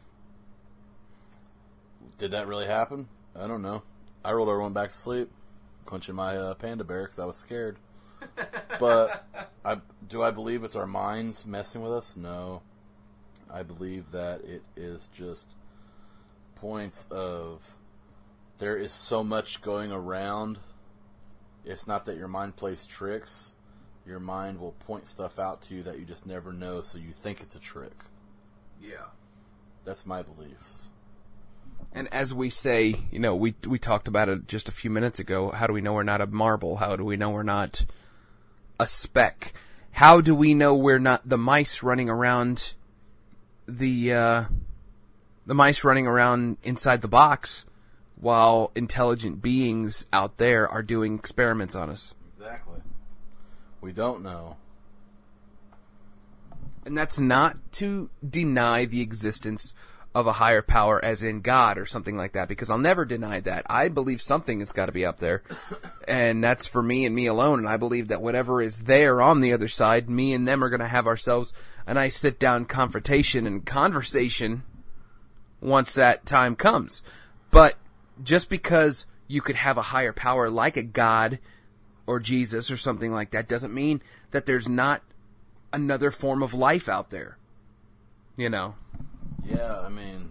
Did that really happen? I don't know. I rolled over and went back to sleep, clenching my panda bear because I was scared. But do I believe it's our minds messing with us? No. I believe that it is just points of there is so much going around. It's not that your mind plays tricks. Your mind will point stuff out to you that you just never know, so you think it's a trick. Yeah. That's my beliefs. And as we say, you know, we talked about it just a few minutes ago. How do we know we're not a marble? How do we know we're not a speck? How do we know we're not the mice running around the mice running around inside the box while intelligent beings out there are doing experiments on us? Exactly. We don't know. And that's not to deny the existence of a higher power as in God or something like that, because I'll never deny that. I believe something has got to be up there, and that's for me and me alone, and I believe that whatever is there on the other side, me and them are going to have ourselves a nice sit-down confrontation and conversation once that time comes. But just because you could have a higher power like a God or Jesus or something like that doesn't mean that there's not another form of life out there. You know? Yeah, I mean,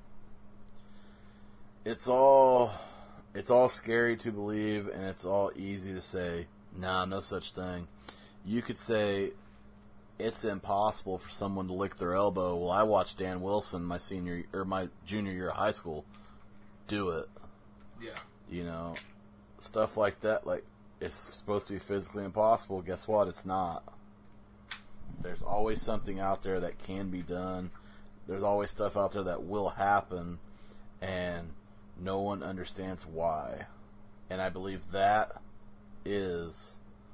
it's all scary to believe, and it's all easy to say, nah, no such thing. You could say it's impossible for someone to lick their elbow. Well, I watched Dan Wilson my junior year of high school do it. Yeah. You know, stuff like that. Like, it's supposed to be physically impossible. Guess what? It's not. There's always something out there that can be done. There's always stuff out there that will happen, and no one understands why. And I believe that is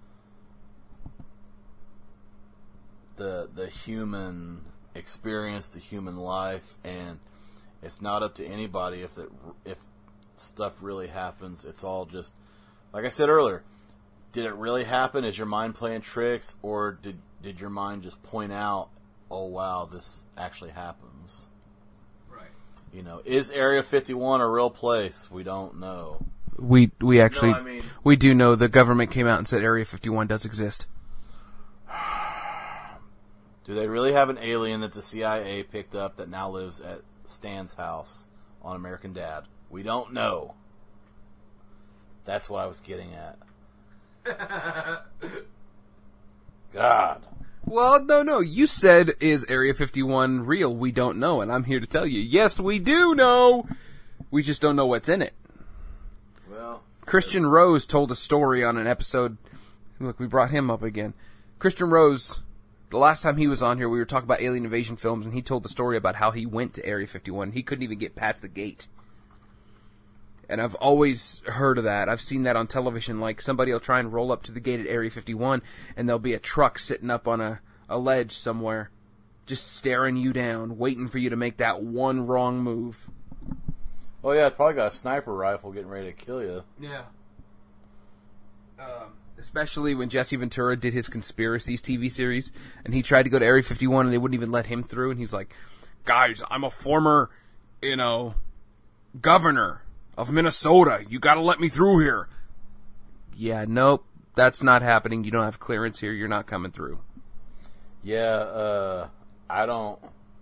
the human experience, the human life, and it's not up to anybody if stuff really happens. It's all just, like I said earlier, did it really happen? Is your mind playing tricks, or did your mind just point out, oh wow, this actually happens? Right. You know, is Area 51 a real place? We don't know. We actually, No, I mean, we do know the government came out and said Area 51 does exist. do they really have an alien that the CIA picked up that now lives at Stan's house on American Dad? We don't know. That's what I was getting at. God. Well, no. You said, is Area 51 real? We don't know. And I'm here to tell you, yes, we do know. We just don't know what's in it. Well, Christian Rose told a story on an episode. Look, we brought him up again. Christian Rose The last time he was on here, we were talking about alien invasion films, and he told the story about how he went to Area 51. He couldn't even get past the gate. And I've always heard of that. I've seen that on television. Like, somebody will try and roll up to the gate at Area 51, and there'll be a truck sitting up on a ledge somewhere, just staring you down, waiting for you to make that one wrong move. Oh, yeah, it's probably got a sniper rifle getting ready to kill you. Yeah. Especially when Jesse Ventura did his Conspiracies TV series, and he tried to go to Area 51, and they wouldn't even let him through, and he's like, guys, I'm a former, governor of Minnesota. You gotta let me through here. Yeah, nope, that's not happening. You don't have clearance here. You're not coming through. Yeah, I don't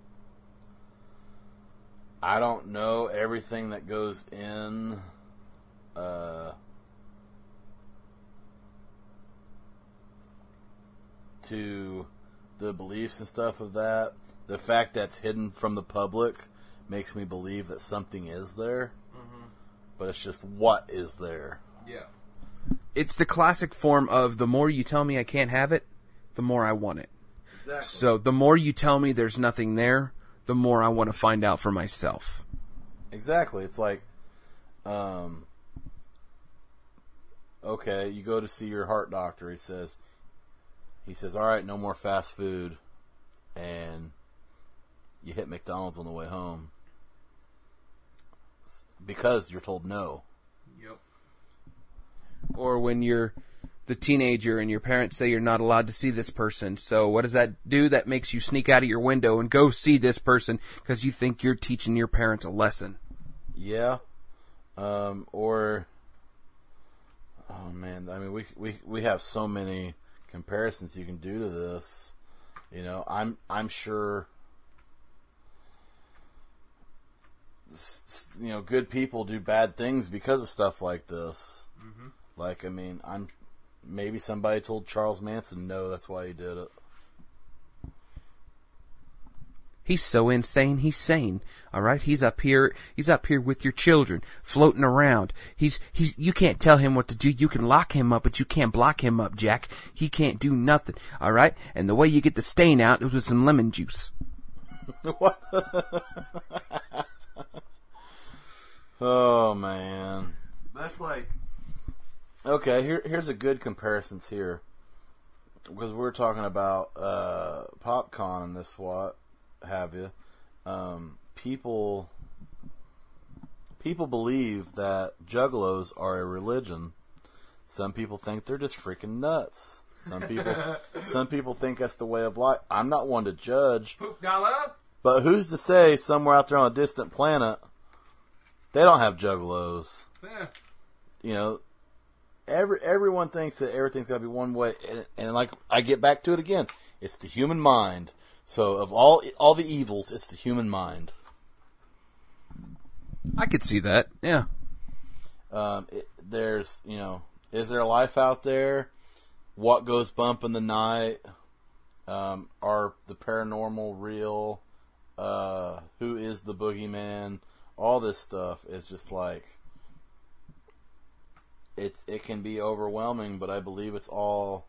know everything that goes in, to the beliefs and stuff of that. The fact that's hidden from the public makes me believe that something is there. Mm-hmm. But it's just what is there. Yeah. It's the classic form of the more you tell me I can't have it, the more I want it. Exactly. So the more you tell me there's nothing there, the more I want to find out for myself. Exactly. It's like, okay, you go to see your heart doctor. He says, all right, no more fast food. And you hit McDonald's on the way home. Because you're told no. Yep. Or when you're the teenager and your parents say you're not allowed to see this person. So what does that do? That makes you sneak out of your window and go see this person because you think you're teaching your parents a lesson. Yeah. Or, oh man, I mean, we have so many comparisons you can do to this. I'm sure, good people do bad things because of stuff like this. Mm-hmm. Like, I mean, maybe somebody told Charles Manson no, that's why he did it. He's so insane, he's sane. All right, he's up here with your children, floating around. You can't tell him what to do. You can lock him up, but you can't block him up, Jack. He can't do nothing. All right, and the way you get the stain out is with some lemon juice. What? Oh man, that's like, okay. Here's a good comparisons here, because we're talking about PopCon and this what have you. People believe that juggalos are a religion. Some people think they're just freaking nuts. Some people think that's the way of life. I'm not one to judge. But who's to say somewhere out there on a distant planet they don't have juggalos? Yeah. Everyone thinks that everything's got to be one way, and like I get back to it again, it's the human mind. So of all the evils, it's the human mind. I could see that. Yeah. There's, is there life out there? What goes bump in the night? Are the paranormal real? Who is the boogeyman? All this stuff is just like, it can be overwhelming, but I believe it's all.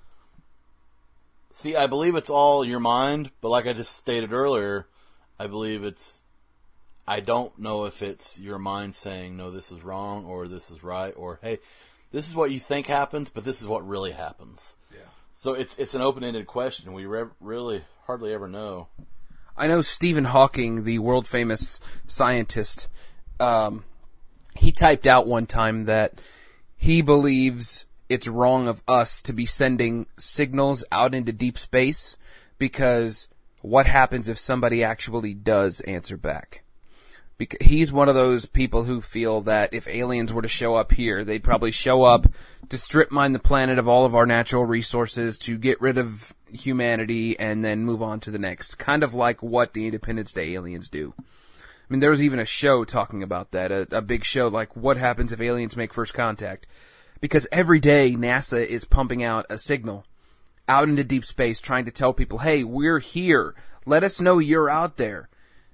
See, I believe it's all your mind, but like I just stated earlier, I don't know if it's your mind saying, no, this is wrong, or this is right, or, hey, this is what you think happens, but this is what really happens. Yeah. So it's an open-ended question. We really hardly ever know. I know Stephen Hawking, the world-famous scientist, he typed out one time that he believes it's wrong of us to be sending signals out into deep space, because what happens if somebody actually does answer back? Because he's one of those people who feel that if aliens were to show up here, they'd probably show up to strip mine the planet of all of our natural resources, to get rid of humanity, and then move on to the next. Kind of like what the Independence Day aliens do. I mean, there was even a show talking about that, a big show, like what happens if aliens make first contact. Because every day NASA is pumping out a signal out into deep space trying to tell people, hey, we're here. Let us know you're out there.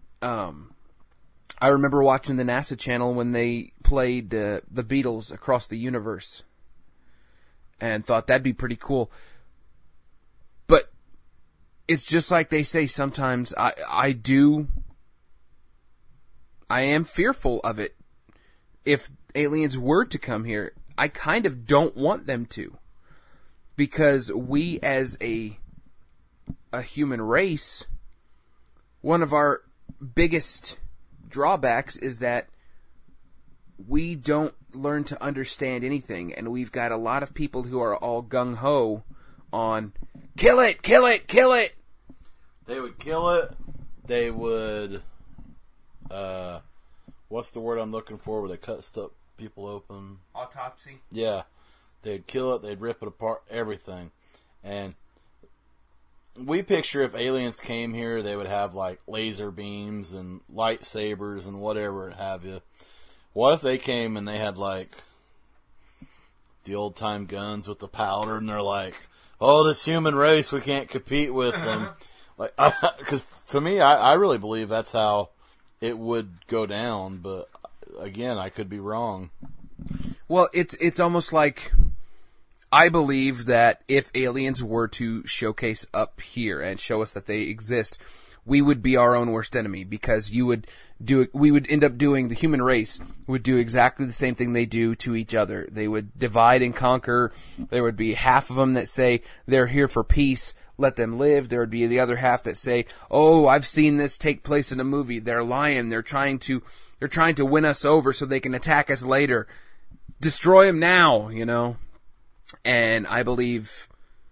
I remember watching the NASA channel when they played the Beatles Across the Universe and thought that'd be pretty cool. But it's just like they say sometimes. I am fearful of it. If aliens were to come here, I kind of don't want them to, because we as a human race, one of our biggest drawbacks is that we don't learn to understand anything, and we've got a lot of people who are all gung-ho on kill it, kill it, kill it. They would kill it. They would, what's the word I'm looking for, where they cut stuff, people open? Autopsy? Yeah. They'd kill it, they'd rip it apart, everything. And we picture if aliens came here, they would have like laser beams and lightsabers and whatever have you. What if they came and they had like the old time guns with the powder, and they're like, "Oh, this human race, we can't compete with them." Like, because to me, I really believe that's how it would go down. But again, I could be wrong. Well, it's almost like, I believe that if aliens were to showcase up here and show us that they exist, we would be our own worst enemy, because we would end up doing, the human race would do exactly the same thing they do to each other. They would divide and conquer. There would be half of them that say they're here for peace, let them live. There would be the other half that say, "Oh, I've seen this take place in a movie. They're lying. They're trying to win us over so they can attack us later. Destroy them now," you know? And I believe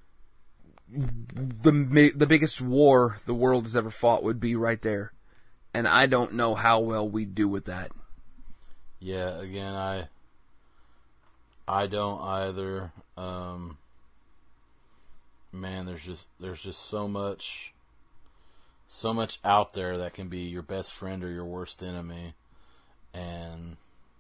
the biggest war the world has ever fought would be right there. And I don't know how well we do with that. Yeah, again, I don't either. Man, there's just so much out there that can be your best friend or your worst enemy, and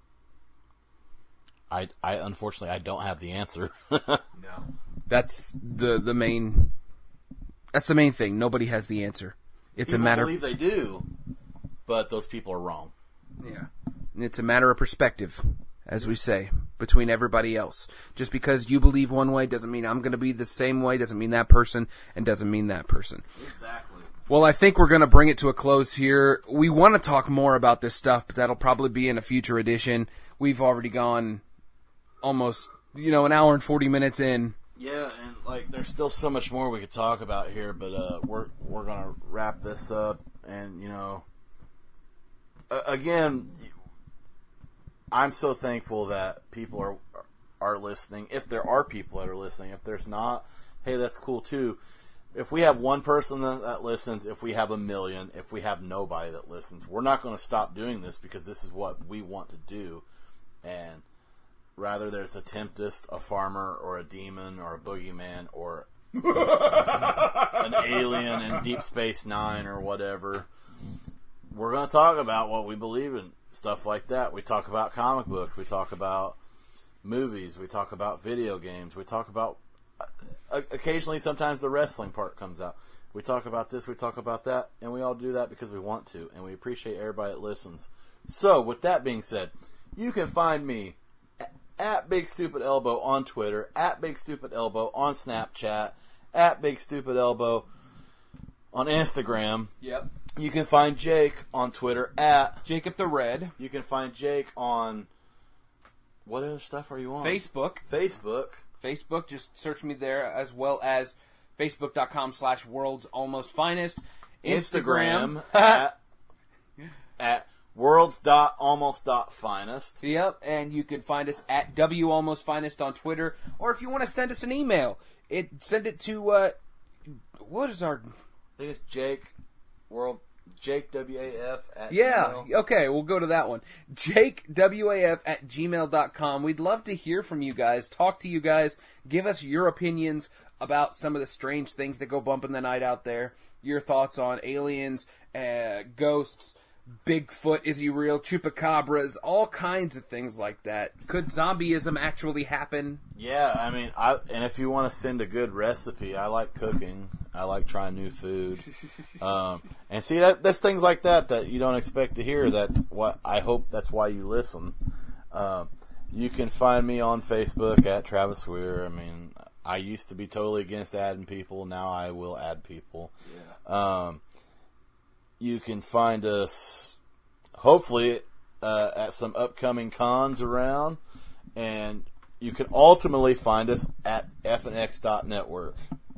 I unfortunately I don't have the answer. No. That's the main thing. Nobody has the answer. It's People a matter. believe they do, but those people are wrong. Yeah. It's a matter of perspective, as we say, between everybody else. Just because you believe one way doesn't mean I'm going to be the same way, doesn't mean that person, and doesn't mean that person. Exactly. Well, I think we're going to bring it to a close here. We want to talk more about this stuff, but that'll probably be in a future edition. We've already gone almost, an hour and 40 minutes in. Yeah, and like there's still so much more we could talk about here, but we're gonna wrap this up. And again, I'm so thankful that people are listening. If there are people that are listening, if there's not, hey, that's cool too. If we have one person that listens, if we have 1 million, if we have nobody that listens, we're not going to stop doing this, because this is what we want to do. And rather there's a tempest, a farmer, or a demon, or a boogeyman, or an alien in Deep Space Nine, or whatever, we're going to talk about what we believe in, stuff like that. We talk about comic books, we talk about movies, we talk about video games, we talk about, occasionally sometimes the wrestling part comes out. We talk about this, we talk about that, and we all do that because we want to, and we appreciate everybody that listens. So, with that being said, you can find me at Big Stupid Elbow on Twitter, at Big Stupid Elbow on Snapchat, at Big Stupid Elbow on Instagram. Yep. You can find Jake on Twitter at Jacob the Red. You can find Jake on, what other stuff are you on? Facebook. Facebook, just search me there, as well as Facebook.com/World's Almost Finest. Instagram at worlds.almost.finest. Yep, and you can find us at WAlmostFinest on Twitter, or if you want to send us an email, send it to, what is our... I think it's Jake WAF at Yeah, gmail. okay, we'll go to that one. JakeWAF at gmail.com. We'd love to hear from you guys, talk to you guys, give us your opinions about some of the strange things that go bump in the night out there, your thoughts on aliens, ghosts, Bigfoot, is he real, chupacabras, all kinds of things like that. Could zombieism actually happen? Yeah, I mean, and if you want to send a good recipe, I like cooking. I like trying new food. And see, that's things like that you don't expect to hear. I hope that's why you listen. You can find me on Facebook at Travis Weir. I mean, I used to be totally against adding people. Now I will add people. Yeah. You can find us, hopefully, at some upcoming cons around, and you can ultimately find us at fnx.network.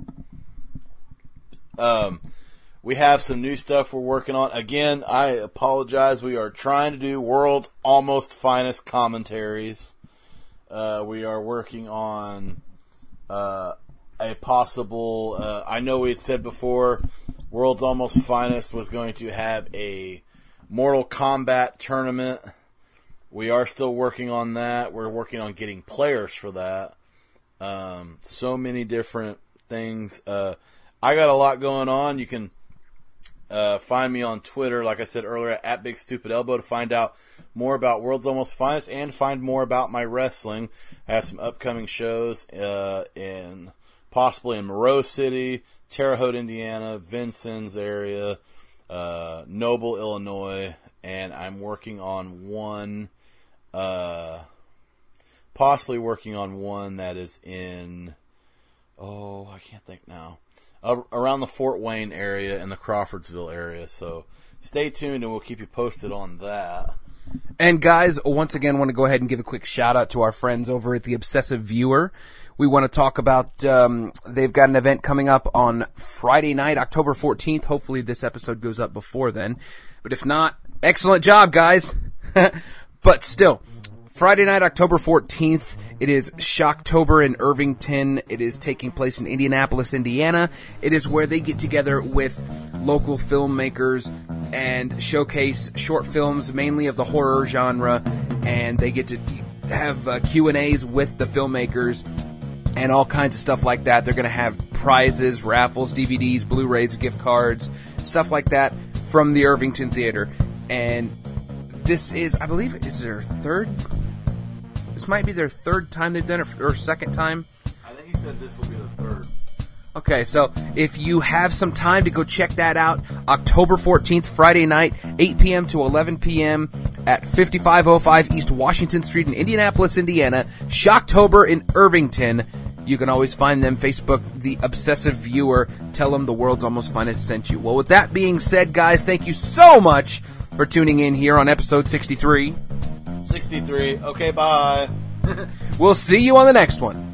We have some new stuff we're working on. Again, I apologize. We are trying to do world's almost finest commentaries. We are working on a possible... I know we had said before, world's almost finest was going to have a Mortal Kombat tournament. We are still working on that. We're working on getting players for that. So many different things. I got a lot going on. You can find me on Twitter, like I said earlier, at Big Stupid Elbow to find out more about World's Almost Finest and find more about my wrestling. I have some upcoming shows possibly in Moreau City, Terre Haute, Indiana, Vincennes area, Noble, Illinois, and I'm working on one, possibly working on one that is in, I can't think now. Around the Fort Wayne area and the Crawfordsville area. So stay tuned and we'll keep you posted on that. And guys, once again, want to go ahead and give a quick shout out to our friends over at the Obsessive Viewer. We want to talk about, they've got an event coming up on Friday night, October 14th. Hopefully this episode goes up before then. But if not, excellent job, guys. But still, Friday night, October 14th, it is Shocktober in Irvington. It is taking place in Indianapolis, Indiana. It is where they get together with local filmmakers and showcase short films, mainly of the horror genre, and they get to have Q&As with the filmmakers and all kinds of stuff like that. They're going to have prizes, raffles, DVDs, Blu-rays, gift cards, stuff like that from the Irvington Theater. And this is, I believe, is their third... This might be their third time they've done it, or second time. I think he said this will be the third. Okay, so if you have some time to go check that out, October 14th, Friday night, 8 p.m. to 11 p.m. at 5505 East Washington Street in Indianapolis, Indiana. Shocktober in Irvington. You can always find them, Facebook, The Obsessive Viewer. Tell them the World's Almost Finest sent you. Well, with that being said, guys, thank you so much for tuning in here on episode 63. 63. Okay, bye. We'll see you on the next one.